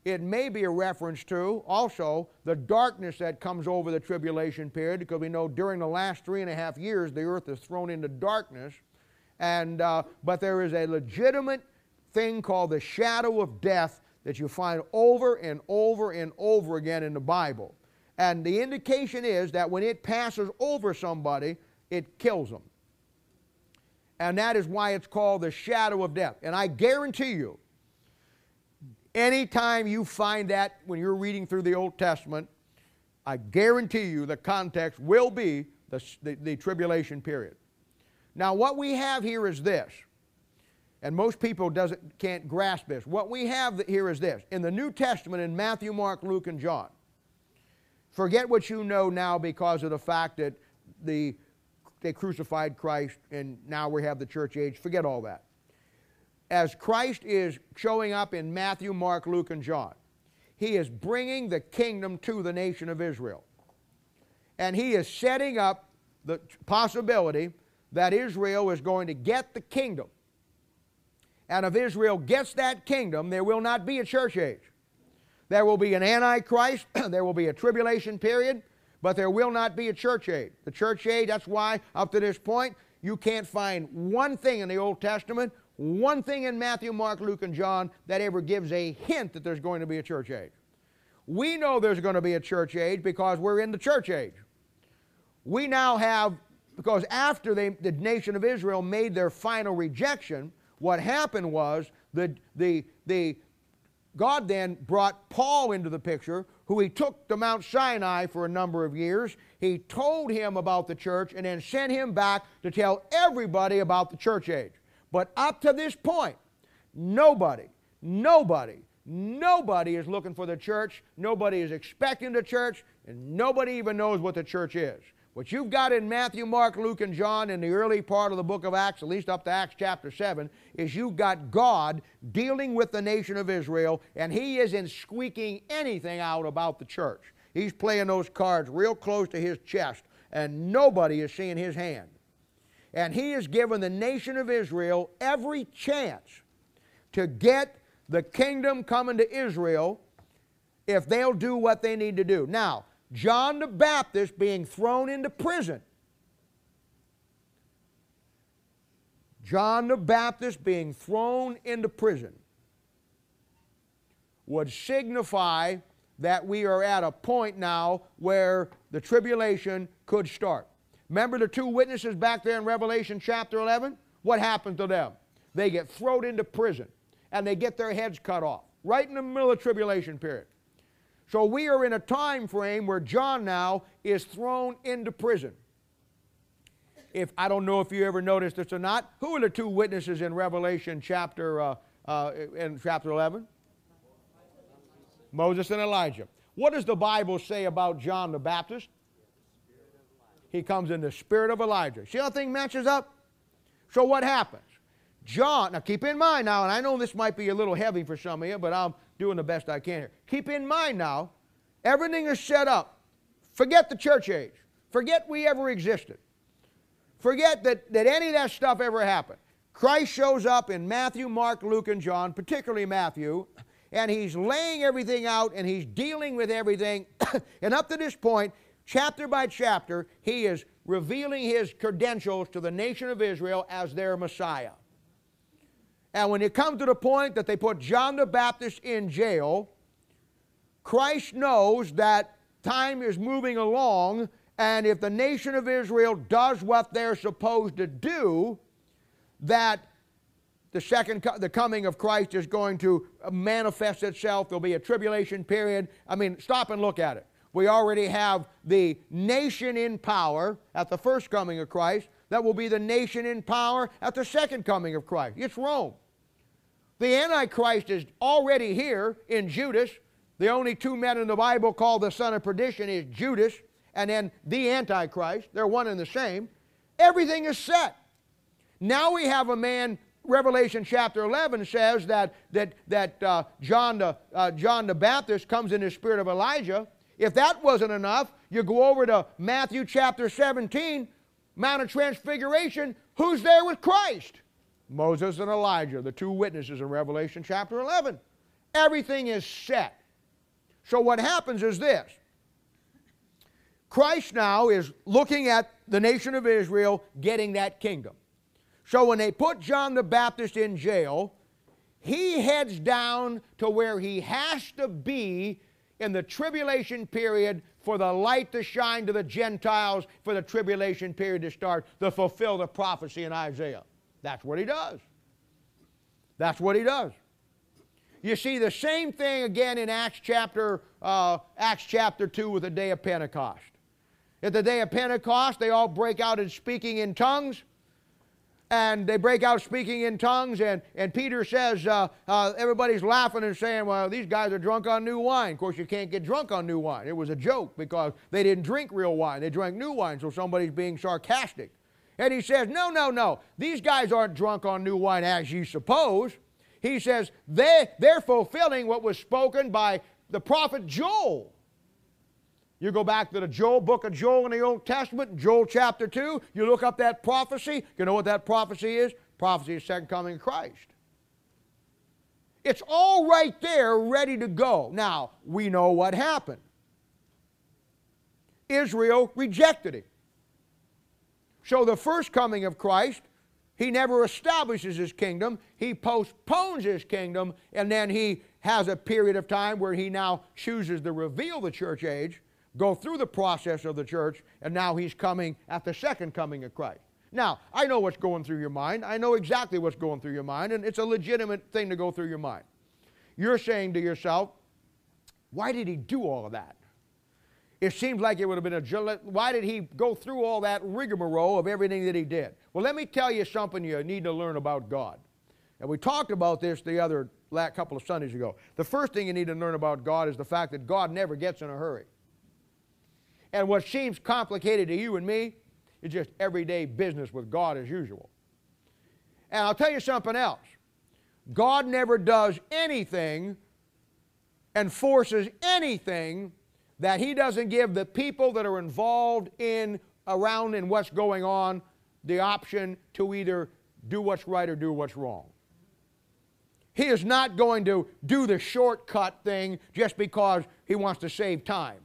also the darkness that comes over the tribulation period, because we know during the last 3.5 years the earth is thrown into darkness. But there is a legitimate thing called the shadow of death that you find over and over and over again in the Bible. And the indication is that when it passes over somebody, it kills them. And that is why it's called the shadow of death. And I guarantee you, anytime you find that when you're reading through the Old Testament, I guarantee you the context will be the tribulation period. Now, what we have here is this, and most people can't grasp this. What we have here is this. In the New Testament, in Matthew, Mark, Luke, and John, forget what you know now because of the fact that they crucified Christ and now we have the church age. Forget all that. As Christ is showing up in Matthew, Mark, Luke, and John, he is bringing the kingdom to the nation of Israel. And he is setting up the possibility that Israel is going to get the kingdom. And if Israel gets that kingdom, there will not be a church age. There will be an antichrist, there will be a tribulation period, but there will not be a church age. The church age, that's why up to this point, you can't find one thing in the Old Testament, one thing in Matthew, Mark, Luke, and John that ever gives a hint that there's going to be a church age. We know there's going to be a church age because we're in the church age. We now have, because after the nation of Israel made their final rejection, what happened was God then brought Paul into the picture, who he took to Mount Sinai for a number of years. He told him about the church and then sent him back to tell everybody about the church age. But up to this point, nobody is looking for the church, nobody is expecting the church, and nobody even knows what the church is. What you've got in Matthew, Mark, Luke, and John in the early part of the book of Acts, at least up to Acts chapter 7, is you've got God dealing with the nation of Israel, and he isn't squeaking anything out about the church. He's playing those cards real close to his chest, and nobody is seeing his hand. And he has given the nation of Israel every chance to get the kingdom coming to Israel if they'll do what they need to do. Now, John the Baptist being thrown into prison. John the Baptist being thrown into prison would signify that we are at a point now where the tribulation could start. Remember the two witnesses back there in Revelation chapter 11? What happened to them? They get thrown into prison and they get their heads cut off right in the middle of the tribulation period. So we are in a time frame where John now is thrown into prison. I don't know if you ever noticed this or not, who are the two witnesses in Revelation chapter 11? Moses and Elijah. What does the Bible say about John the Baptist? He comes in the spirit of Elijah. See how thing matches up? So what happens? John, now keep in mind now, and I know this might be a little heavy for some of you, but I'm doing the best I can here. Keep in mind now, everything is set up. Forget the church age. Forget we ever existed. Forget that any of that stuff ever happened. Christ shows up in Matthew, Mark, Luke, and John, particularly Matthew, and he's laying everything out and he's dealing with everything. And up to this point, chapter by chapter, he is revealing his credentials to the nation of Israel as their Messiah. And when it comes to the point that they put John the Baptist in jail, Christ knows that time is moving along, and if the nation of Israel does what they're supposed to do, that the coming of Christ is going to manifest itself. There'll be a tribulation period. I mean, stop and look at it. We already have the nation in power at the first coming of Christ. That will be the nation in power at the second coming of Christ. It's Rome. The Antichrist is already here in Judas. The only two men in the Bible called the son of perdition is Judas and then the Antichrist. They're one and the same. Everything is set. Now we have a man, Revelation chapter 11 says that John the Baptist comes in the spirit of Elijah. If that wasn't enough, you go over to Matthew chapter 17, Mount of Transfiguration. Who's there with Christ? Moses and Elijah, the two witnesses in Revelation chapter 11. Everything is set. So what happens is this. Christ now is looking at the nation of Israel getting that kingdom. So when they put John the Baptist in jail, he heads down to where he has to be in the tribulation period for the light to shine to the Gentiles, for the tribulation period to start, to fulfill the prophecy in Isaiah. That's what he does. That's what he does. You see the same thing again in Acts chapter 2 with the day of Pentecost. At the day of Pentecost, they all break out in speaking in tongues. And they break out speaking in tongues, and Peter says, everybody's laughing and saying, well, these guys are drunk on new wine. Of course, you can't get drunk on new wine. It was a joke because they didn't drink real wine. They drank new wine, so somebody's being sarcastic. And he says, no, these guys aren't drunk on new wine as you suppose. He says, they're fulfilling what was spoken by the prophet Joel. You go back to the book of Joel in the Old Testament, Joel chapter 2, you look up that prophecy. You know what that prophecy is? Prophecy is second coming of Christ. It's all right there, ready to go. Now, we know what happened. Israel rejected him. So the first coming of Christ, he never establishes his kingdom. He postpones his kingdom, and then he has a period of time where he now chooses to reveal the church age, go through the process of the church, and now he's coming at the second coming of Christ. Now, I know what's going through your mind. I know exactly what's going through your mind, and it's a legitimate thing to go through your mind. You're saying to yourself, why did he do all of that? It seems like it would have been why did he go through all that rigmarole of everything that he did? Well, let me tell you something you need to learn about God. And we talked about this the last couple of Sundays ago. The first thing you need to learn about God is the fact that God never gets in a hurry. And what seems complicated to you and me is just everyday business with God as usual. And I'll tell you something else. God never does anything and forces anything that he doesn't give the people that are involved around in what's going on the option to either do what's right or do what's wrong. He is not going to do the shortcut thing just because he wants to save time.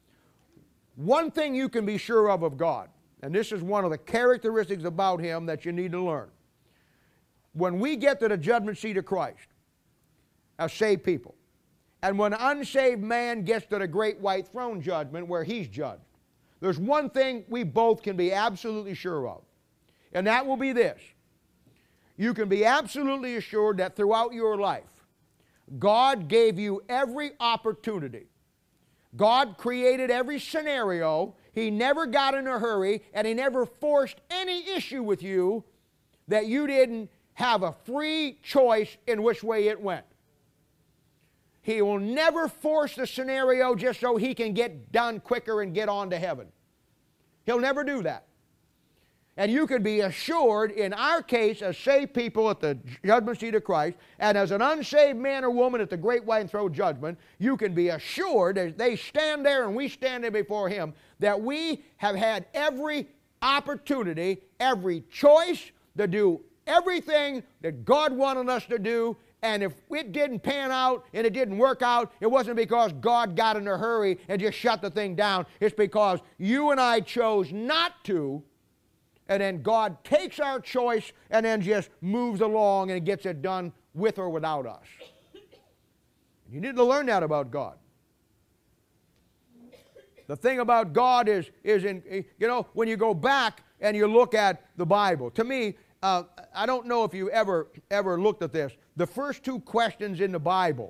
One thing you can be sure of God, and this is one of the characteristics about him that you need to learn. When we get to the judgment seat of Christ as saved people, and when unsaved man gets to the great white throne judgment where he's judged, there's one thing we both can be absolutely sure of, and that will be this. You can be absolutely assured that throughout your life, God gave you every opportunity. God created every scenario. He never got in a hurry, and he never forced any issue with you that you didn't have a free choice in which way it went. He will never force the scenario just so he can get done quicker and get on to heaven. He'll never do that. And you can be assured, in our case, as saved people at the judgment seat of Christ, and as an unsaved man or woman at the great white throne judgment, you can be assured, as they stand there and we stand there before him, that we have had every opportunity, every choice to do everything that God wanted us to do, And if it didn't pan out and it didn't work out, it wasn't because God got in a hurry and just shut the thing down. It's because you and I chose not to, and then God takes our choice and then just moves along and gets it done with or without us. You need to learn that about God. The thing about God is when you go back and you look at the Bible, to me, I don't know if you ever looked at this. The first two questions in the Bible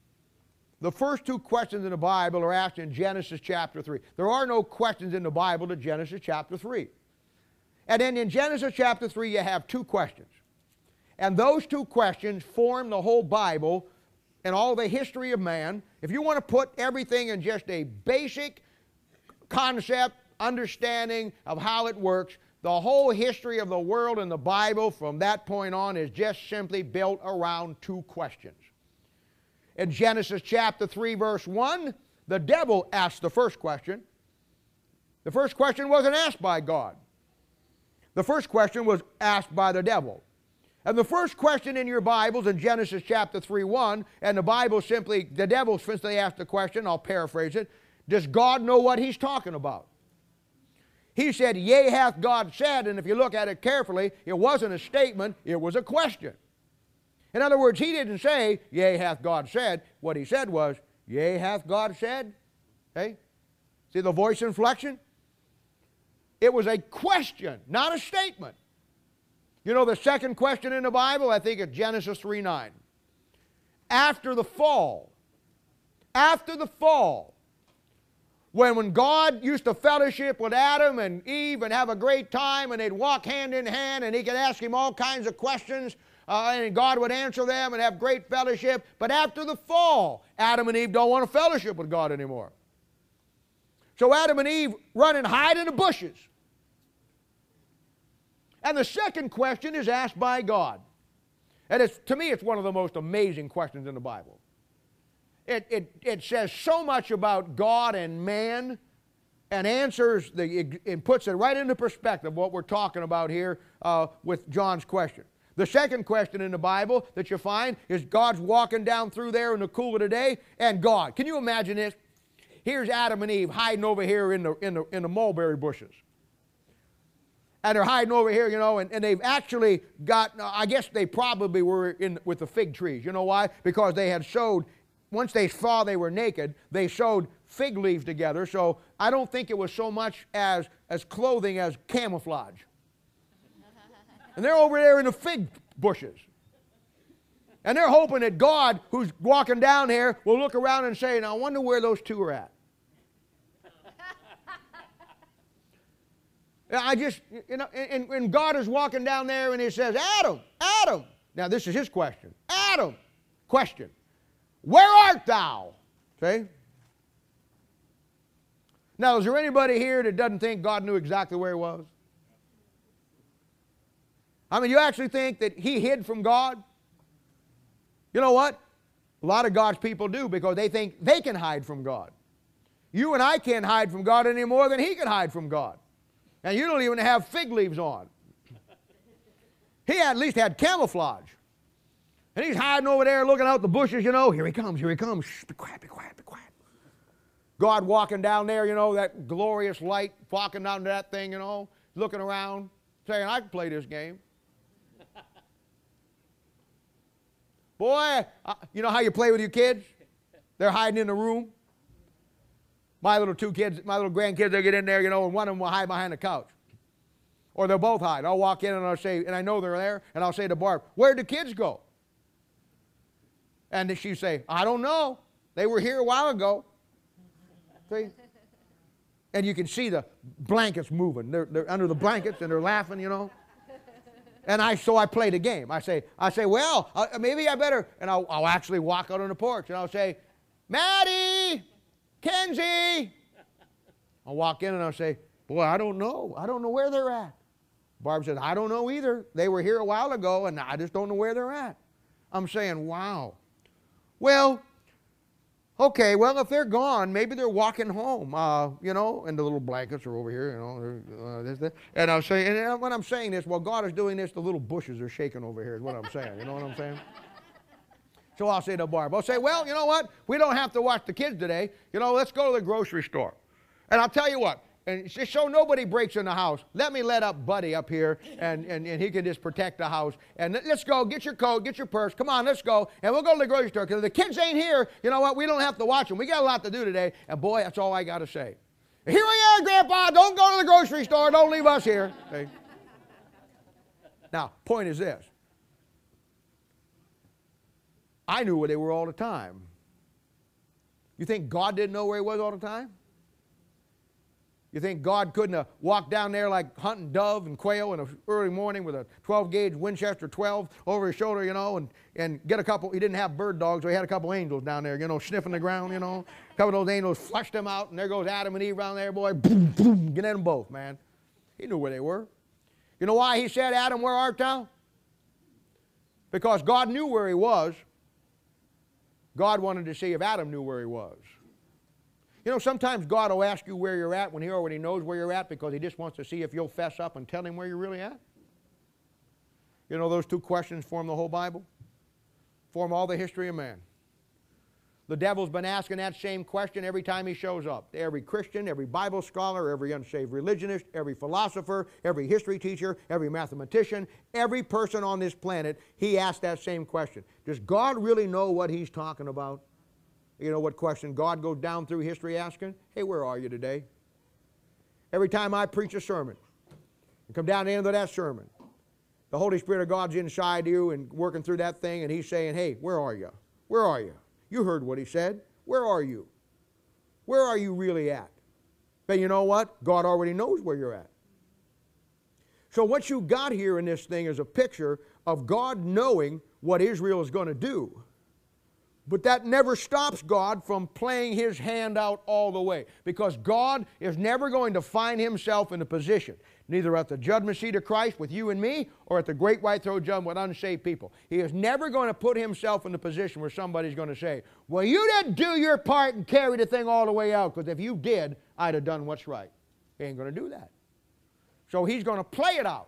are asked in Genesis chapter 3. There are no questions in the Bible to Genesis chapter 3. And then in Genesis chapter 3, you have two questions. And those two questions form the whole Bible and all the history of man. If you want to put everything in just a basic concept, understanding of how it works, the whole history of the world and the Bible from that point on is just simply built around two questions. In Genesis chapter 3, verse 1, the devil asked the first question. The first question wasn't asked by God. The first question was asked by the devil. And the first question in your Bibles in Genesis chapter 3:1, and the devil simply asked the question, I'll paraphrase it, does God know what he's talking about? He said, yea, hath God said, and if you look at it carefully, it wasn't a statement, it was a question. In other words, he didn't say, yea, hath God said. What he said was, yea, hath God said? Okay? See the voice inflection? It was a question, not a statement. You know the second question in the Bible? I think it's Genesis 3:9. After the fall, when God used to fellowship with Adam and Eve and have a great time and they'd walk hand in hand and he could ask him all kinds of questions and God would answer them and have great fellowship. But after the fall, Adam and Eve don't want to fellowship with God anymore. So Adam and Eve run and hide in the bushes. And the second question is asked by God. And to me, it's one of the most amazing questions in the Bible. It says so much about God and man and it puts it right into perspective what we're talking about here with John's question. The second question in the Bible that you find is God's walking down through there in the cool of the day, and God. Can you imagine this? Here's Adam and Eve hiding over here in the mulberry bushes. And they're hiding over here, and they've actually got, I guess they probably were with the fig trees. You know why? Because they had sewed, once they saw they were naked, they sewed fig leaves together. So I don't think it was so much as clothing as camouflage. And they're over there in the fig bushes. And they're hoping that God, who's walking down here, will look around and say, now I wonder where those two are at. And God is walking down there and he says, Adam, Adam. Now this is his question. Adam, question. Where art thou? See? Now, is there anybody here that doesn't think God knew exactly where he was? I mean, you actually think that he hid from God? You know what? A lot of God's people do because they think they can hide from God. You and I can't hide from God any more than he can hide from God. And you don't even have fig leaves on. He at least had camouflage. And he's hiding over there looking out the bushes, Here he comes, here he comes. Shh, be quiet, be quiet, be quiet. God walking down there, that glorious light, walking down to that thing, looking around, saying, I can play this game. Boy, you know how you play with your kids? They're hiding in the room. My little grandkids, they get in there, and one of them will hide behind the couch. Or they'll both hide. I'll walk in and I'll say, and I know they're there, and I'll say to Barb, where'd the kids go? And she'd say, I don't know. They were here a while ago. See? And you can see the blankets moving. They're under the blankets and they're laughing, And so I play the game. I say, well, maybe I better, and I'll actually walk out on the porch and I'll say, Maddie, Kenzie. I'll walk in and I'll say, boy, I don't know. I don't know where they're at. Barb says, I don't know either. They were here a while ago and I just don't know where they're at. I'm saying, wow. Well, okay, well, if they're gone, maybe they're walking home, and the little blankets are over here, And I'll say, and when I'm saying this, while God is doing this, the little bushes are shaking over here, is what I'm saying. You know what I'm saying? So I'll say to Barb, I'll say, well, you know what? We don't have to watch the kids today. You know, let's go to the grocery store. And I'll tell you what, and just so nobody breaks in the house, let up Buddy up here, and he can just protect the house. And let's go, get your coat, get your purse. Come on, let's go. And we'll go to the grocery store. Because if the kids ain't here, you know what? We don't have to watch them. We got a lot to do today. And boy, that's all I got to say. Here we are, Grandpa. Don't go to the grocery store. Don't leave us here. Okay? Now, point is this. I knew where they were all the time. You think God didn't know where he was all the time? You think God couldn't have walked down there like hunting dove and quail in the early morning with a 12-gauge Winchester 12 over his shoulder, you know, and get a couple, he didn't have bird dogs, so he had a couple angels down there, you know, sniffing the ground, you know. A couple of those angels flushed them out, and there goes Adam and Eve around there, boy, boom, boom, get them both, man. He knew where they were. You know why he said, Adam, where art thou? Because God knew where he was. God wanted to see if Adam knew where he was. You know, sometimes God will ask you where you're at when he already knows where you're at because he just wants to see if you'll fess up and tell him where you're really at. You know, those two questions form the whole Bible, form all the history of man. The devil's been asking that same question every time he shows up. Every Christian, every Bible scholar, every unsaved religionist, every philosopher, every history teacher, every mathematician, every person on this planet, he asks that same question. Does God really know what he's talking about? You know what question God goes down through history asking? Hey, where are you today? Every time I preach a sermon and come down to the end of that sermon, the Holy Spirit of God's inside you and working through that thing, and he's saying, hey, where are you? Where are you? You heard what he said. Where are you? Where are you really at? But you know what? God already knows where you're at. So what you got here in this thing is a picture of God knowing what Israel is going to do. But that never stops God from playing his hand out all the way. Because God is never going to find himself in a position, neither at the judgment seat of Christ with you and me, or at the great white throne judgment with unsaved people. He is never going to put himself in a position where somebody's going to say, well, you didn't do your part and carry the thing all the way out, because if you did, I'd have done what's right. He ain't going to do that. So he's going to play it out.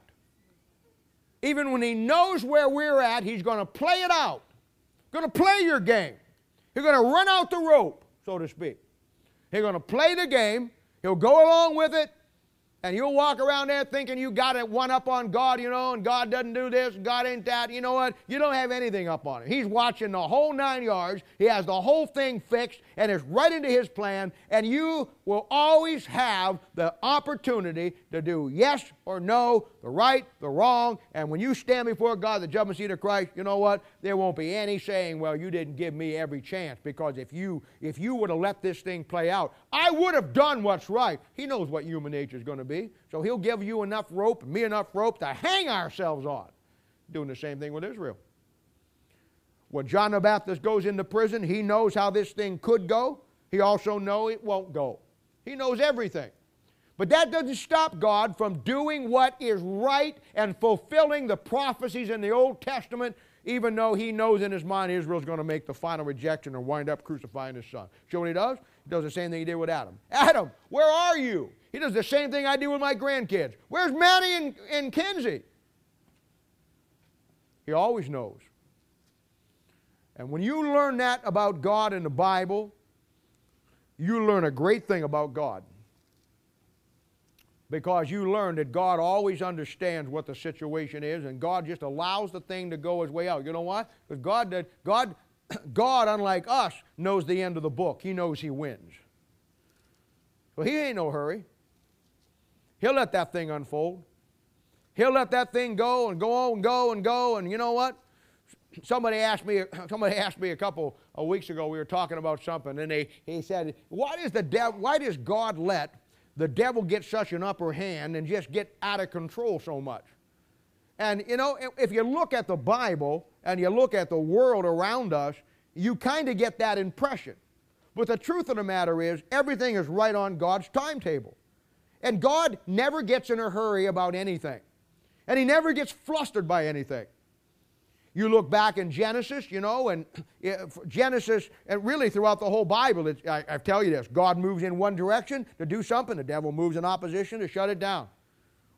Even when he knows where we're at, he's going to play it out. Going to play your game. You're going to run out the rope, so to speak. He's going to play the game. He'll go along with it, and you'll walk around there thinking you got it one up on God, you know, and God doesn't do this, and God ain't that. You know what? You don't have anything up on him. He's watching the whole 9 yards. He has the whole thing fixed, and it's right into his plan, and you will always have the opportunity to do yes or no, the right, the wrong, and when you stand before God, the judgment seat of Christ, you know what? There won't be any saying, well, you didn't give me every chance, because if you would have let this thing play out, I would have done what's right. He knows what human nature is going to be, so he'll give you enough rope and me enough rope to hang ourselves on. Doing the same thing with Israel. When John the Baptist goes into prison, he knows how this thing could go. He also knows it won't go. He knows everything. But that doesn't stop God from doing what is right and fulfilling the prophecies in the Old Testament, even though he knows in his mind Israel's going to make the final rejection and wind up crucifying his son. See what he does? He does the same thing he did with Adam. Adam, where are you? He does the same thing I do with my grandkids. Where's Manny and Kinsey? He always knows. And when you learn that about God in the Bible, you learn a great thing about God. Because you learn that God always understands what the situation is, and God just allows the thing to go his way out. You know why? Because God, unlike us, knows the end of the book. He knows he wins. So he ain't no hurry. He'll let that thing unfold. He'll let that thing go and go and go and go, and you know what? Somebody asked me a couple of weeks ago, we were talking about something, and he said, why does God let the devil get such an upper hand and just get out of control so much? And you know, if you look at the Bible and you look at the world around us, you kind of get that impression. But the truth of the matter is, everything is right on God's timetable. And God never gets in a hurry about anything. And he never gets flustered by anything. You look back in Genesis, you know, and Genesis, and really throughout the whole Bible, I tell you this, God moves in one direction to do something, the devil moves in opposition to shut it down.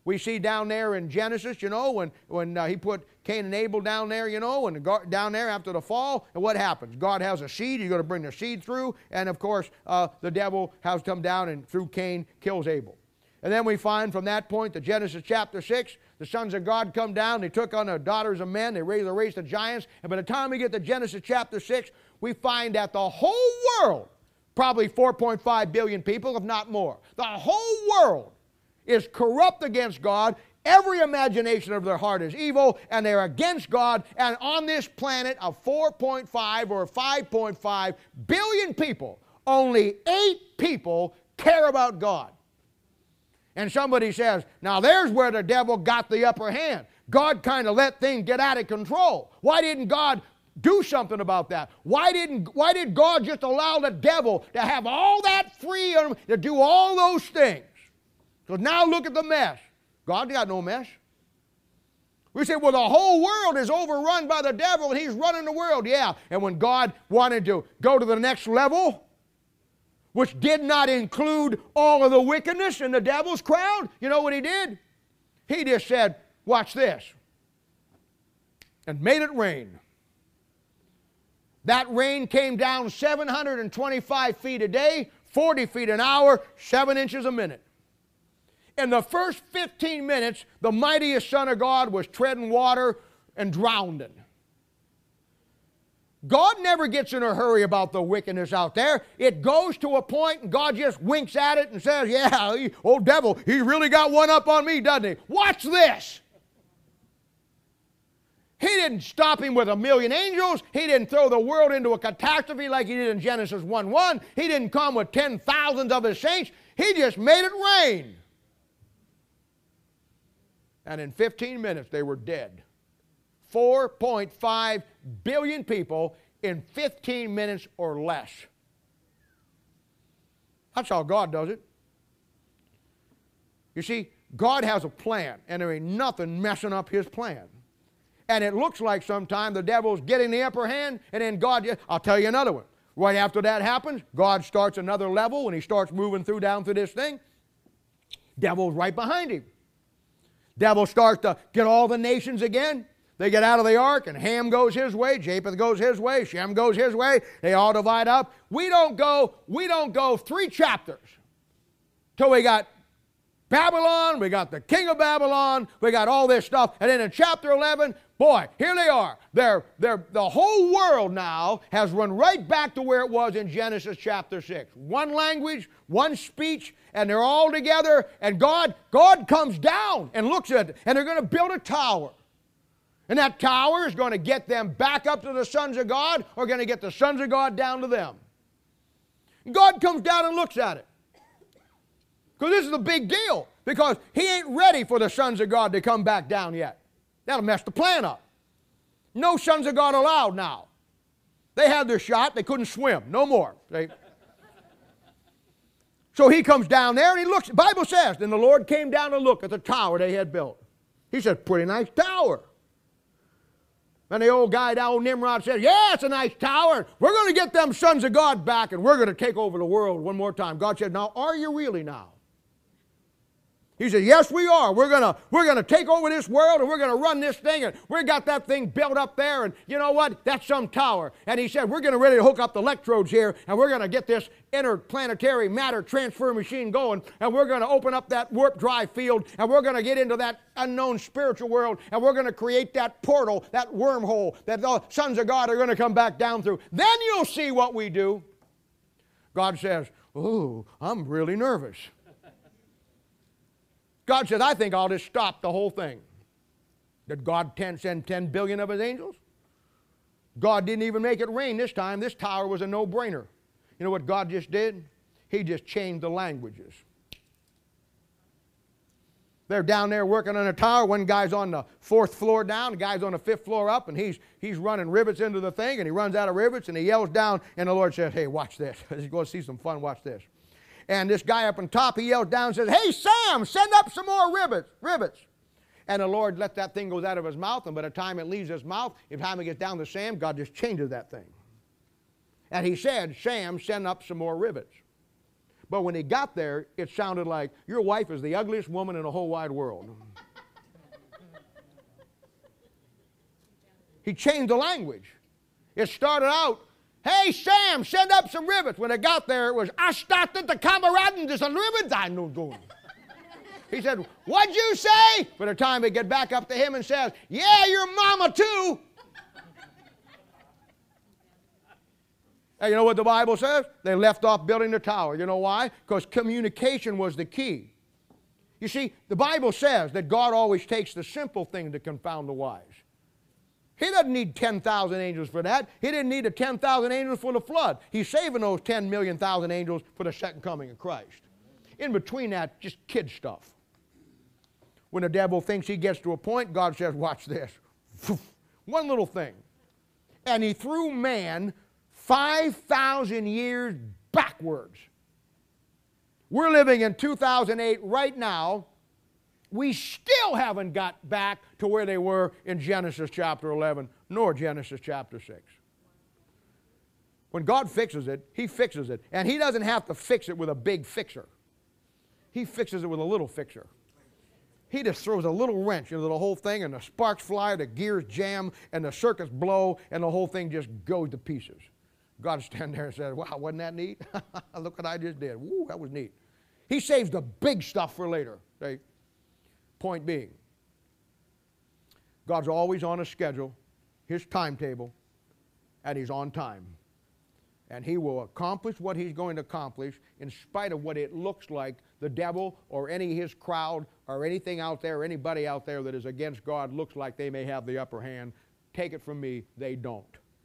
We see down there in Genesis, you know, when he put Cain and Abel down there, you know, and down there after the fall, and what happens? God has a seed. He's going to bring the seed through, and of course, the devil has come down and through Cain kills Abel. And then we find from that point to Genesis chapter 6, the sons of God come down. They took on the daughters of men. They raised the race of giants. And by the time we get to Genesis chapter 6, we find that the whole world, probably 4.5 billion people, if not more, the whole world is corrupt against God. Every imagination of their heart is evil, and they're against God. And on this planet of 4.5 or 5.5 billion people, only 8 people care about God. And somebody says, now there's where the devil got the upper hand. God kind of let things get out of control. Why didn't God do something about that? Why did God just allow the devil to have all that freedom to do all those things? Because now look at the mess. God got no mess. We say, well, the whole world is overrun by the devil and he's running the world. Yeah, and when God wanted to go to the next level, which did not include all of the wickedness in the devil's crowd, you know what he did? He just said, watch this, and made it rain. That rain came down 725 feet a day, 40 feet an hour, 7 inches a minute. In the first 15 minutes, the mightiest Son of God was treading water and drowning. God never gets in a hurry about the wickedness out there. It goes to a point and God just winks at it and says, yeah, old devil, he really got one up on me, doesn't he? Watch this. He didn't stop him with 1,000,000 angels. He didn't throw the world into a catastrophe like he did in Genesis 1:1. He didn't come with 10,000s of his saints. He just made it rain. And in 15 minutes, they were dead. 4.5 billion people in 15 minutes or less. That's how God does it. You see, God has a plan, and there ain't nothing messing up his plan. And it looks like sometimes the devil's getting the upper hand, and then God, I'll tell you another one. Right after that happens, God starts another level, and he starts moving down through this thing. Devil's right behind him. Devil starts to get all the nations again. They get out of the ark, and Ham goes his way, Japheth goes his way, Shem goes his way. They all divide up. We don't go 3 chapters till we got Babylon, we got the king of Babylon, we got all this stuff. And then in chapter 11, boy, here they are. The whole world now has run right back to where it was in Genesis chapter 6. One language, one speech, and they're all together. And God comes down and looks at it, and they're going to build a tower. And that tower is going to get them back up to the sons of God, or going to get the sons of God down to them. And God comes down and looks at it. Because this is a big deal. Because he ain't ready for the sons of God to come back down yet. That'll mess the plan up. No sons of God allowed now. They had their shot. They couldn't swim. No more. So he comes down there and he looks. The Bible says, then the Lord came down to look at the tower they had built. He said, pretty nice tower. And the old guy, that old Nimrod, said, yeah, it's a nice tower. We're going to get them sons of God back and we're going to take over the world one more time. God said, now, are you really now? He said, yes, we are. We're gonna take over this world and we're going to run this thing, and we got that thing built up there, and you know what? That's some tower. And he said, we're getting ready to hook up the electrodes here, and we're going to get this interplanetary matter transfer machine going, and we're going to open up that warp drive field, and we're going to get into that unknown spiritual world, and we're going to create that portal, that wormhole that the sons of God are going to come back down through. Then you'll see what we do. God says, ooh, I'm really nervous. God says, I think I'll just stop the whole thing. Did God send 10 billion of his angels? God didn't even make it rain this time. This tower was a no-brainer. You know what God just did? He just changed the languages. They're down there working on a tower. One guy's on the 4th floor down, the guy's on the 5th floor up, and he's running rivets into the thing, and he runs out of rivets, and he yells down, and the Lord says, hey, watch this. He's going to see some fun, watch this. And this guy up on top, he yells down and says, hey, Sam, send up some more rivets. And the Lord let that thing go out of his mouth, and by the time it leaves his mouth, by the time it gets down to Sam, God just changes that thing. And he said, Sam, send up some more rivets. But when he got there, it sounded like, your wife is the ugliest woman in the whole wide world. He changed the language. It started out, hey, Sam, send up some rivets. When it got there, it was, I started the kameraden, there's a rivet I know doing. He said, what'd you say? By the time they get back up to him and says, yeah, your mama too. And you know what the Bible says? They left off building the tower. You know why? Because communication was the key. You see, the Bible says that God always takes the simple thing to confound the wise. He doesn't need 10,000 angels for that. He didn't need the 10,000 angels for the flood. He's saving those 10 million thousand angels for the second coming of Christ. In between that, just kid stuff. When the devil thinks he gets to a point, God says, watch this. One little thing. And he threw man 5,000 years backwards. We're living in 2008 right now. We still haven't got back to where they were in Genesis chapter 11, nor Genesis chapter 6. When God fixes it, He fixes it. And He doesn't have to fix it with a big fixer. He fixes it with a little fixer. He just throws a little wrench into the whole thing, and the sparks fly, the gears jam, and the circuits blow, and the whole thing just goes to pieces. God stands there and says, wow, wasn't that neat? Look what I just did. Woo, that was neat. He saves the big stuff for later. Okay? Point being, God's always on a schedule, His timetable, and He's on time. And He will accomplish what He's going to accomplish in spite of what it looks like the devil or any of his crowd or anything out there, anybody out there that is against God looks like they may have the upper hand. Take it from me, they don't.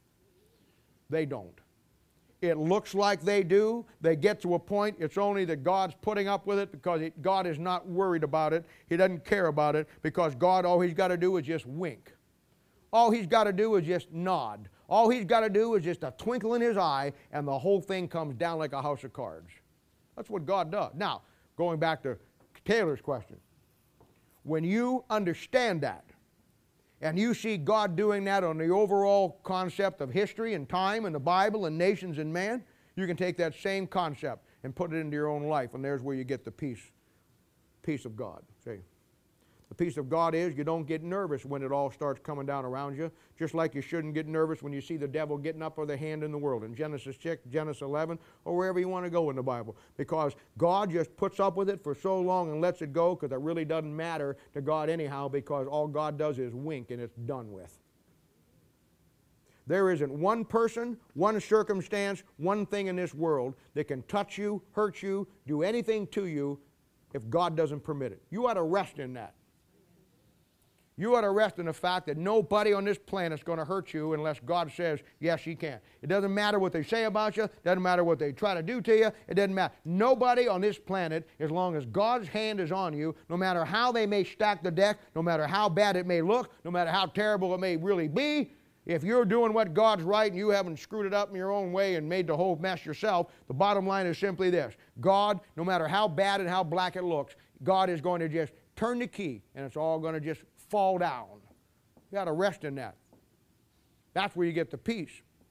They don't. It looks like they do. They get to a point, it's only that God's putting up with it because God is not worried about it. He doesn't care about it because God, all He's got to do is just wink. All He's got to do is just nod. All He's got to do is just a twinkle in His eye and the whole thing comes down like a house of cards. That's what God does. Now, going back to Taylor's question, when you understand that, and you see God doing that on the overall concept of history and time and the Bible and nations and man, you can take that same concept and put it into your own life, and there's where you get the peace of God. See? The peace of God is you don't get nervous when it all starts coming down around you, just like you shouldn't get nervous when you see the devil getting up with a hand in the world in Genesis 6, Genesis 11, or wherever you want to go in the Bible, because God just puts up with it for so long and lets it go because it really doesn't matter to God anyhow, because all God does is wink and it's done with. There isn't one person, one circumstance, one thing in this world that can touch you, hurt you, do anything to you if God doesn't permit it. You ought to rest in that. You ought to rest in the fact that nobody on this planet is going to hurt you unless God says, yes, He can. It doesn't matter what they say about you. It doesn't matter what they try to do to you. It doesn't matter. Nobody on this planet, as long as God's hand is on you, no matter how they may stack the deck, no matter how bad it may look, no matter how terrible it may really be, if you're doing what God's right and you haven't screwed it up in your own way and made the whole mess yourself, the bottom line is simply this. God, no matter how bad and how black it looks, God is going to just turn the key and it's all going to just fall down. You got to rest in that. That's where you get the peace.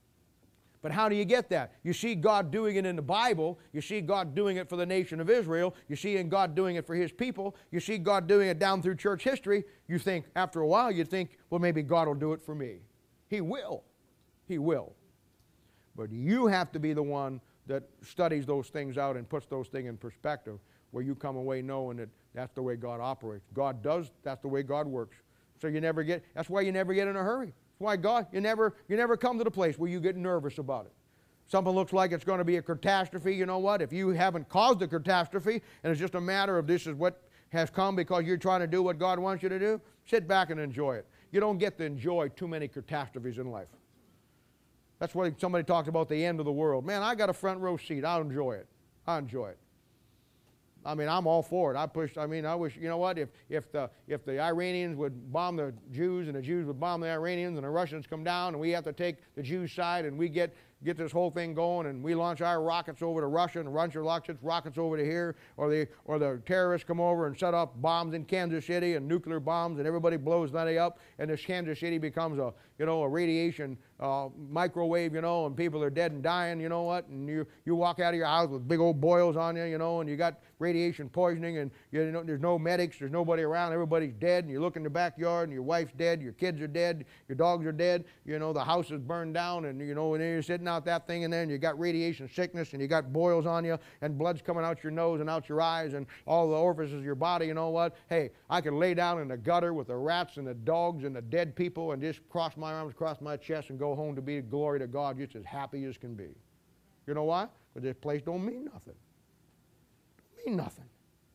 But how do you get that? You see God doing it in the Bible. You see God doing it for the nation of Israel. You see God doing it for His people. You see God doing it down through church history. You think, after a while, you think, well, maybe God will do it for me. He will. He will. But you have to be the one that studies those things out and puts those things in perspective, where you come away knowing that that's the way God operates. God does, that's the way God works. So that's why you never get in a hurry. That's why God, you never come to the place where you get nervous about it. Something looks like it's going to be a catastrophe. You know what? If you haven't caused a catastrophe and it's just a matter of this is what has come because you're trying to do what God wants you to do, sit back and enjoy it. You don't get to enjoy too many catastrophes in life. That's why somebody talks about the end of the world. Man, I got a front row seat. I'll enjoy it. I enjoy it. I mean, I'm all for it. I wish, you know what, if the Iranians would bomb the Jews and the Jews would bomb the Iranians and the Russians come down and we have to take the Jews' side and we get this whole thing going and we launch our rockets over to Russia and Russia launches rockets over to here, or the terrorists come over and set off bombs in Kansas City and nuclear bombs and everybody blows that up and this Kansas City becomes a radiation microwave, and people are dead and dying, you know what? And you walk out of your house with big old boils on you, and you got radiation poisoning, and there's no medics, there's nobody around, everybody's dead, and you look in the backyard, and your wife's dead, your kids are dead, your dogs are dead, the house is burned down, and and then you're sitting out that thing in there, and you got radiation sickness, and you got boils on you, and blood's coming out your nose and out your eyes, and all the orifices of your body. You know what? Hey, I could lay down in the gutter with the rats and the dogs and the dead people and just cross my arms across my chest and go home to be glory to God, just as happy as can be. You know why? Because this place don't mean nothing. Don't mean nothing.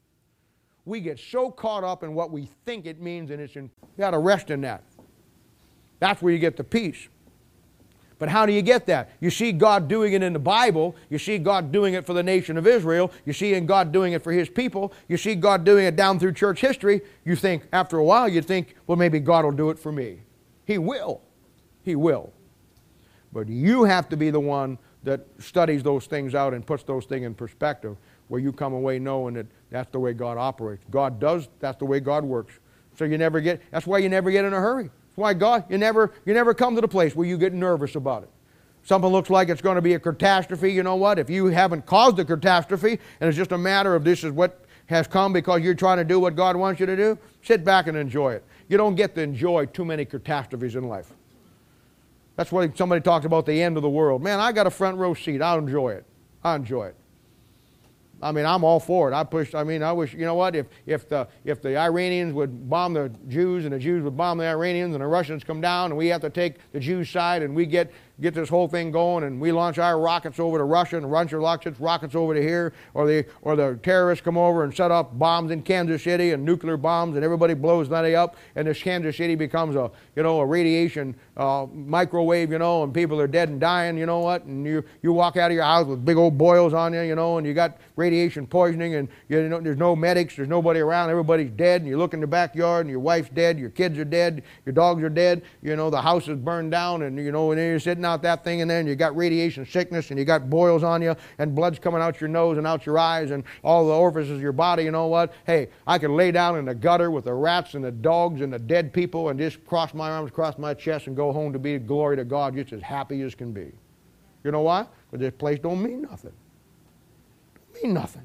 We get so caught up in what we think it means, and you got to rest in that. That's where you get the peace. But how do you get that? You see God doing it in the Bible. You see God doing it for the nation of Israel. You see God doing it for His people. You see God doing it down through church history. You think, after a while, you think, well, maybe God will do it for me. He will. He will. But you have to be the one that studies those things out and puts those things in perspective, where you come away knowing that that's the way God operates. God does, that's the way God works. So that's why you never get in a hurry. Why God, you never come to the place where you get nervous about it. Something looks like it's going to be a catastrophe. You know what? If you haven't caused a catastrophe and it's just a matter of this is what has come because you're trying to do what God wants you to do, sit back and enjoy it. You don't get to enjoy too many catastrophes in life. That's what somebody talks about, the end of the world. Man, I got a front row seat. I'll enjoy it. I enjoy it. I mean, I'm all for it. I wish, you know what, if the Iranians would bomb the Jews and the Jews would bomb the Iranians and the Russians come down and we have to take the Jews' side and we get this whole thing going and we launch our rockets over to Russia and Russia launches rockets over to here, or the terrorists come over and set off bombs in Kansas City and nuclear bombs and everybody blows that up and this Kansas City becomes a radiation microwave, and people are dead and dying, you know what? And you walk out of your house with big old boils on you, and you got radiation poisoning and there's no medics, there's nobody around, everybody's dead, and you look in the backyard and your wife's dead, your kids are dead, your dogs are dead, the house is burned down, and and then you're sitting out that thing in there, and you got radiation sickness, and you got boils on you, and blood's coming out your nose and out your eyes, and all the orifices of your body. You know what? Hey, I could lay down in the gutter with the rats and the dogs and the dead people and just cross my arms across my chest and go home to be glory to God, just as happy as can be. You know why? Because this place don't mean nothing. Don't mean nothing.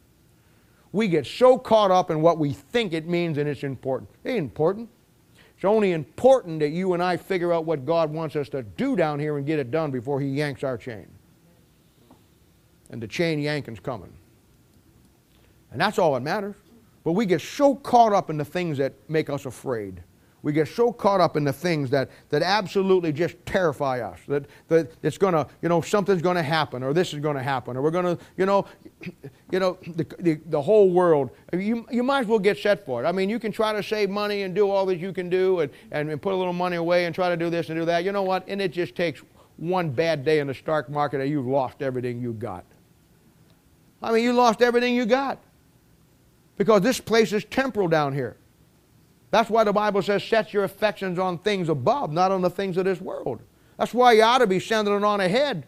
We get so caught up in what we think it means, and it's important. It ain't important. It's only important that you and I figure out what God wants us to do down here and get it done before He yanks our chain. And the chain yanking's coming. And that's all that matters. But we get so caught up in the things that make us afraid. We get so caught up in the things that absolutely just terrify us. That it's going to, something's going to happen, or this is going to happen, or we're going to, the whole world. You might as well get set for it. I mean, you can try to save money and do all that you can do and put a little money away and try to do this and do that. You know what? And it just takes one bad day in the stock market and you've lost everything you got. I mean, you lost everything you got. Because this place is temporal down here. That's why the Bible says, set your affections on things above, not on the things of this world. That's why you ought to be sending it on ahead.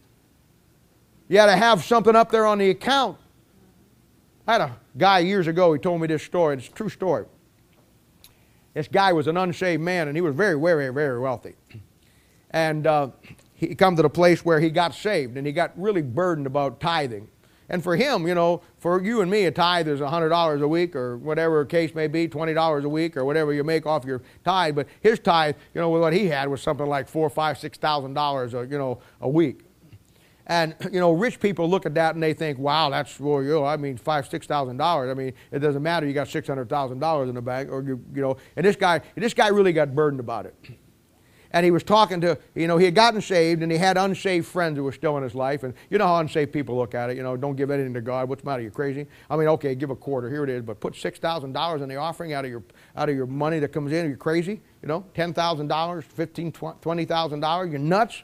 You ought to have something up there on the account. I had a guy years ago, he told me this story. It's a true story. This guy was an unsaved man, and he was very, very, very wealthy. And he come to the place where he got saved, and he got really burdened about tithing. And for him, for you and me, a tithe is $100 a week or whatever the case may be, $20 a week or whatever you make off your tithe. But his tithe, what he had was something like $4,000, $5,000, $6,000, a week. And, rich people look at that and they think, wow, that's, well, $5,000, $6,000. I mean, it doesn't matter. You got $600,000 in the bank, or, and this guy really got burdened about it. And he was talking to, he had gotten saved, and he had unsaved friends who were still in his life. And you know how unsaved people look at it. Don't give anything to God. What's the matter? You crazy? I mean, okay, give a quarter. Here it is. But put $6,000 in the offering out of your money that comes in. Are you crazy? $10,000, $15,000, $20,000. You're nuts.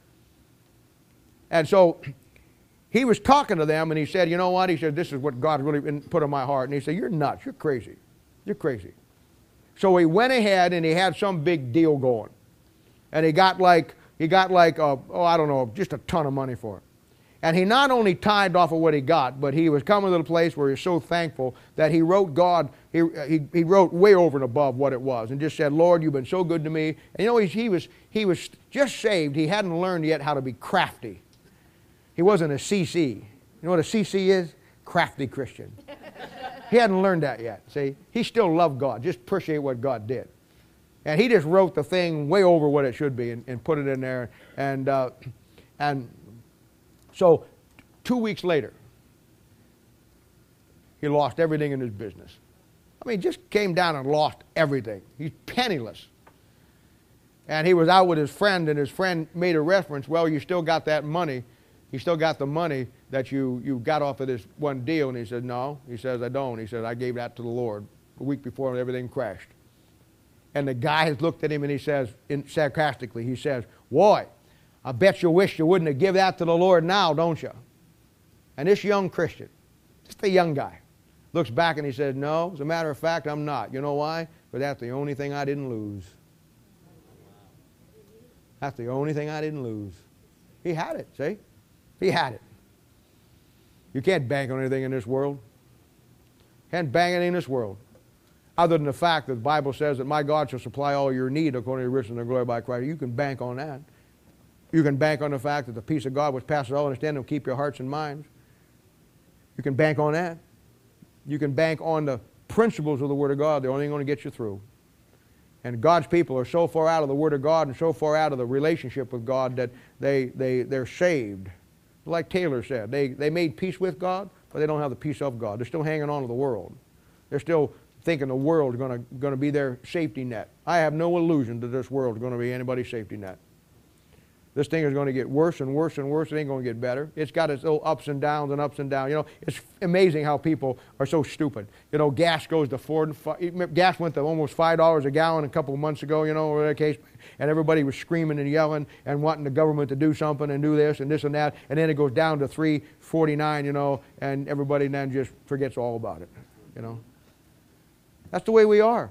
And so he was talking to them, and he said, you know what? He said, this is what God really put in my heart. And he said, you're nuts. You're crazy. You're crazy. So he went ahead, and he had some big deal going. And he got like, I don't know, just a ton of money for it. And he not only tithed off of what he got, but he was coming to the place where he was so thankful that he wrote God, he wrote way over and above what it was and just said, Lord, you've been so good to me. And you know, he was just saved. He hadn't learned yet how to be crafty. He wasn't a CC. You know what a CC is? Crafty Christian. He hadn't learned that yet, see? He still loved God, just appreciate what God did. And he just wrote the thing way over what it should be and put it in there. And so 2 weeks later, he lost everything in his business. I mean, just came down and lost everything. He's penniless. And he was out with his friend, and his friend made a reference, well, you still got that money. You still got the money that you got off of this one deal. And he said, no. He says, I don't. He said, I gave that to the Lord a week before everything crashed. And the guy has looked at him and he says, sarcastically, he says, boy, I bet you wish you wouldn't have given that to the Lord now, don't you? And this young Christian, just a young guy, looks back and he says, no, as a matter of fact, I'm not. You know why? Because that's the only thing I didn't lose. That's the only thing I didn't lose. He had it, see? He had it. You can't bank on anything in this world. Can't bank anything in this world. Other than the fact that the Bible says that my God shall supply all your need according to the riches and the glory by Christ. You can bank on that. You can bank on the fact that the peace of God which passes all understanding will keep your hearts and minds. You can bank on that. You can bank on the principles of the Word of God. They're only going to get you through. And God's people are so far out of the Word of God and so far out of the relationship with God that they're saved. Like Taylor said, they made peace with God, but they don't have the peace of God. They're still hanging on to the world. They're still thinking the world is going to be their safety net. I have no illusion that this world is going to be anybody's safety net. This thing is going to get worse and worse and worse. It ain't going to get better. It's got its little ups and downs and ups and downs. You know, it's amazing how people are so stupid. You know, gas goes to gas went to almost $5 a gallon a couple of months ago, you know, or that case, and everybody was screaming and yelling and wanting the government to do something and do this and this and that, and then it goes down to $3.49, you know, and everybody then just forgets all about it, you know. That's the way we are.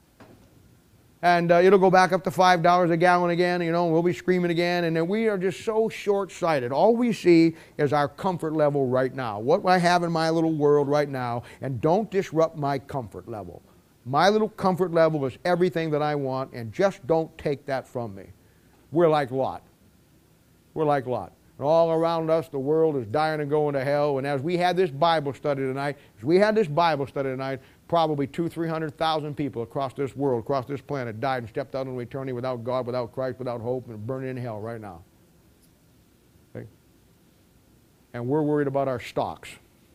And it'll go back up to $5 a gallon again, you know, and we'll be screaming again. And then we are just so short-sighted. All we see is our comfort level right now. What I have in my little world right now. And don't disrupt my comfort level. My little comfort level is everything that I want, and just don't take that from me. We're like Lot. We're like Lot. And all around us, the world is dying and going to hell. And as we had this Bible study tonight, probably 200,000-300,000 people across this world, across this planet, died and stepped out into eternity without God, without Christ, without hope, and burning in hell right now. Okay? And we're worried about our stocks.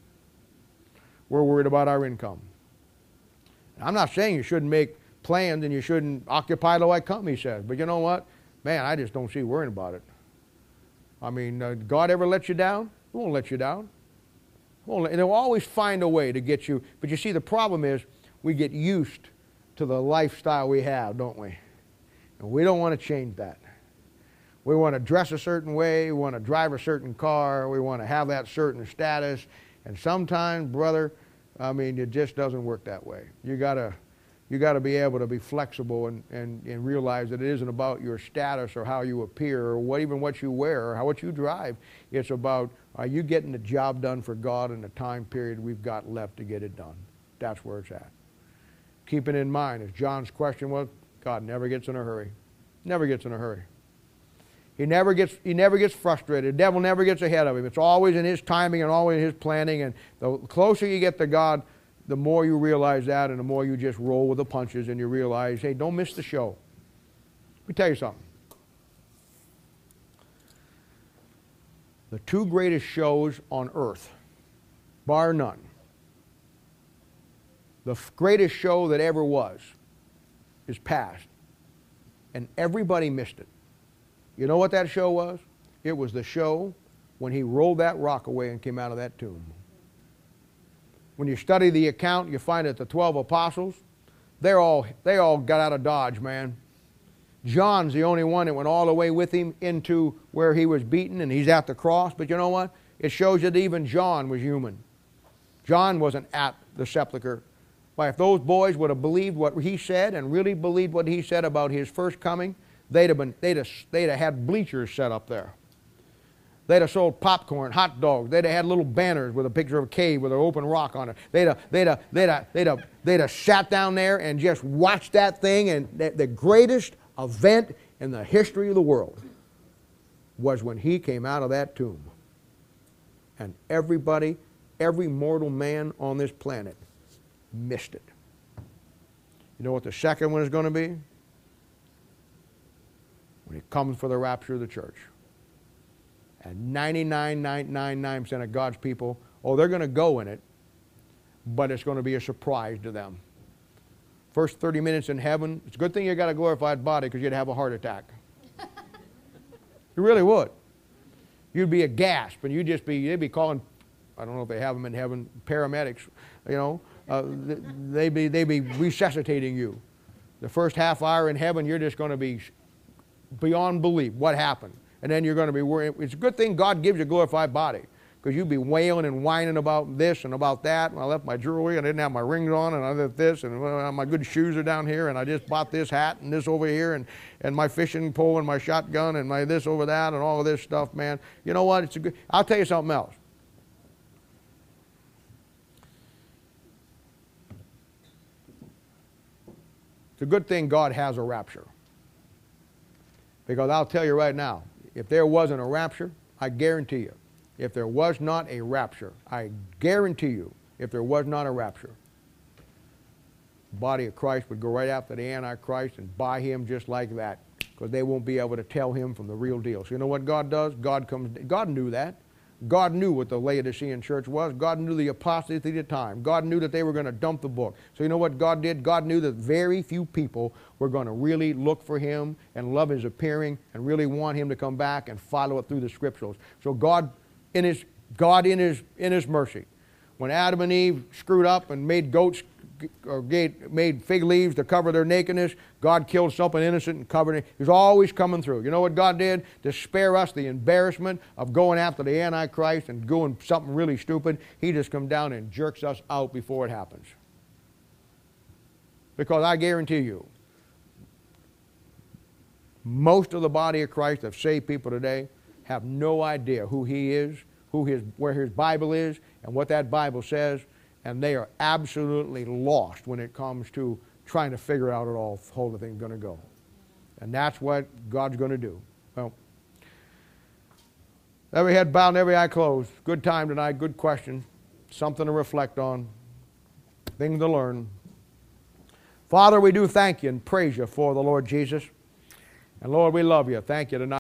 We're worried about our income. And I'm not saying you shouldn't make plans and you shouldn't occupy the way company says, but you know what? Man, I just don't see worrying about it. I mean, God ever let you down? He won't let you down. And they'll always find a way to get you. But you see, the problem is we get used to the lifestyle we have, don't we? And we don't want to change that. We want to dress a certain way. We want to drive a certain car. We want to have that certain status. And sometimes, brother, I mean, it just doesn't work that way. You gotta be able to be flexible and realize that it isn't about your status or how you appear or even what you wear or what you drive. It's about, are you getting the job done for God in the time period we've got left to get it done? That's where it's at. Keep it in mind, as John's question was, God never gets in a hurry. Never gets in a hurry. He never gets frustrated. The devil never gets ahead of him. It's always in his timing and always in his planning. And the closer you get to God, the more you realize that, and the more you just roll with the punches and you realize, hey, don't miss the show. Let me tell you something. The two greatest shows on earth, bar none, the greatest show that ever was, is past. And everybody missed it. You know what that show was? It was the show when he rolled that rock away and came out of that tomb. When you study the account, you find that the 12 apostles, they all got out of Dodge, man. John's the only one that went all the way with him into where he was beaten, and he's at the cross. But you know what? It shows you that even John was human. John wasn't at the sepulcher. Why, if those boys would have believed what he said and really believed what he said about his first coming, they'd have had bleachers set up there. They'd have sold popcorn, hot dogs. They'd have had little banners with a picture of a cave with an open rock on it. They'd have sat down there and just watched that thing. And the greatest event in the history of the world was when he came out of that tomb. And everybody, every mortal man on this planet missed it. You know what the second one is going to be? When he comes for the rapture of the church. And 99.99% of God's people, they're going to go in it, but it's going to be a surprise to them. First 30 minutes in heaven, it's a good thing you got a glorified body because you'd have a heart attack. You really would. You'd be aghast, and they'd be calling, I don't know if they have them in heaven, paramedics, you know. They'd be resuscitating you. The first half hour in heaven, you're just going to be beyond belief what happened. And then you're going to be worrying. It's a good thing God gives you a glorified body, because you'd be wailing and whining about this and about that. And I left my jewelry, and I didn't have my rings on, and I left this, and my good shoes are down here, and I just bought this hat and this over here, and my fishing pole and my shotgun and my this over that and all of this stuff, man. You know what? I'll tell you something else. It's a good thing God has a rapture. Because I'll tell you right now, if there wasn't a rapture, I guarantee you, if there was not a rapture, I guarantee you, if there was not a rapture, the body of Christ would go right after the Antichrist and buy him just like that, because they won't be able to tell him from the real deal. So you know what God does? God knew that. God knew what the Laodicean church was. God knew the apostasy of the time. God knew that they were going to dump the book. So you know what God did? God knew that very few people were going to really look for him and love his appearing and really want him to come back and follow it through the scriptures. So God in his mercy, when Adam and Eve screwed up and made goats or made fig leaves to cover their nakedness, God killed something innocent and covered it. He's always coming through. You know what God did? To spare us the embarrassment of going after the Antichrist and doing something really stupid, he just comes down and jerks us out before it happens. Because I guarantee you, most of the body of Christ of saved people today have no idea who he is, where his Bible is, and what that Bible says, and they are absolutely lost when it comes to trying to figure out how the whole thing's going to go. And that's what God's going to do. Well, every head bowed and every eye closed. Good time tonight, good question. Something to reflect on, things to learn. Father, we do thank you and praise you for the Lord Jesus. And Lord, we love you. Thank you tonight.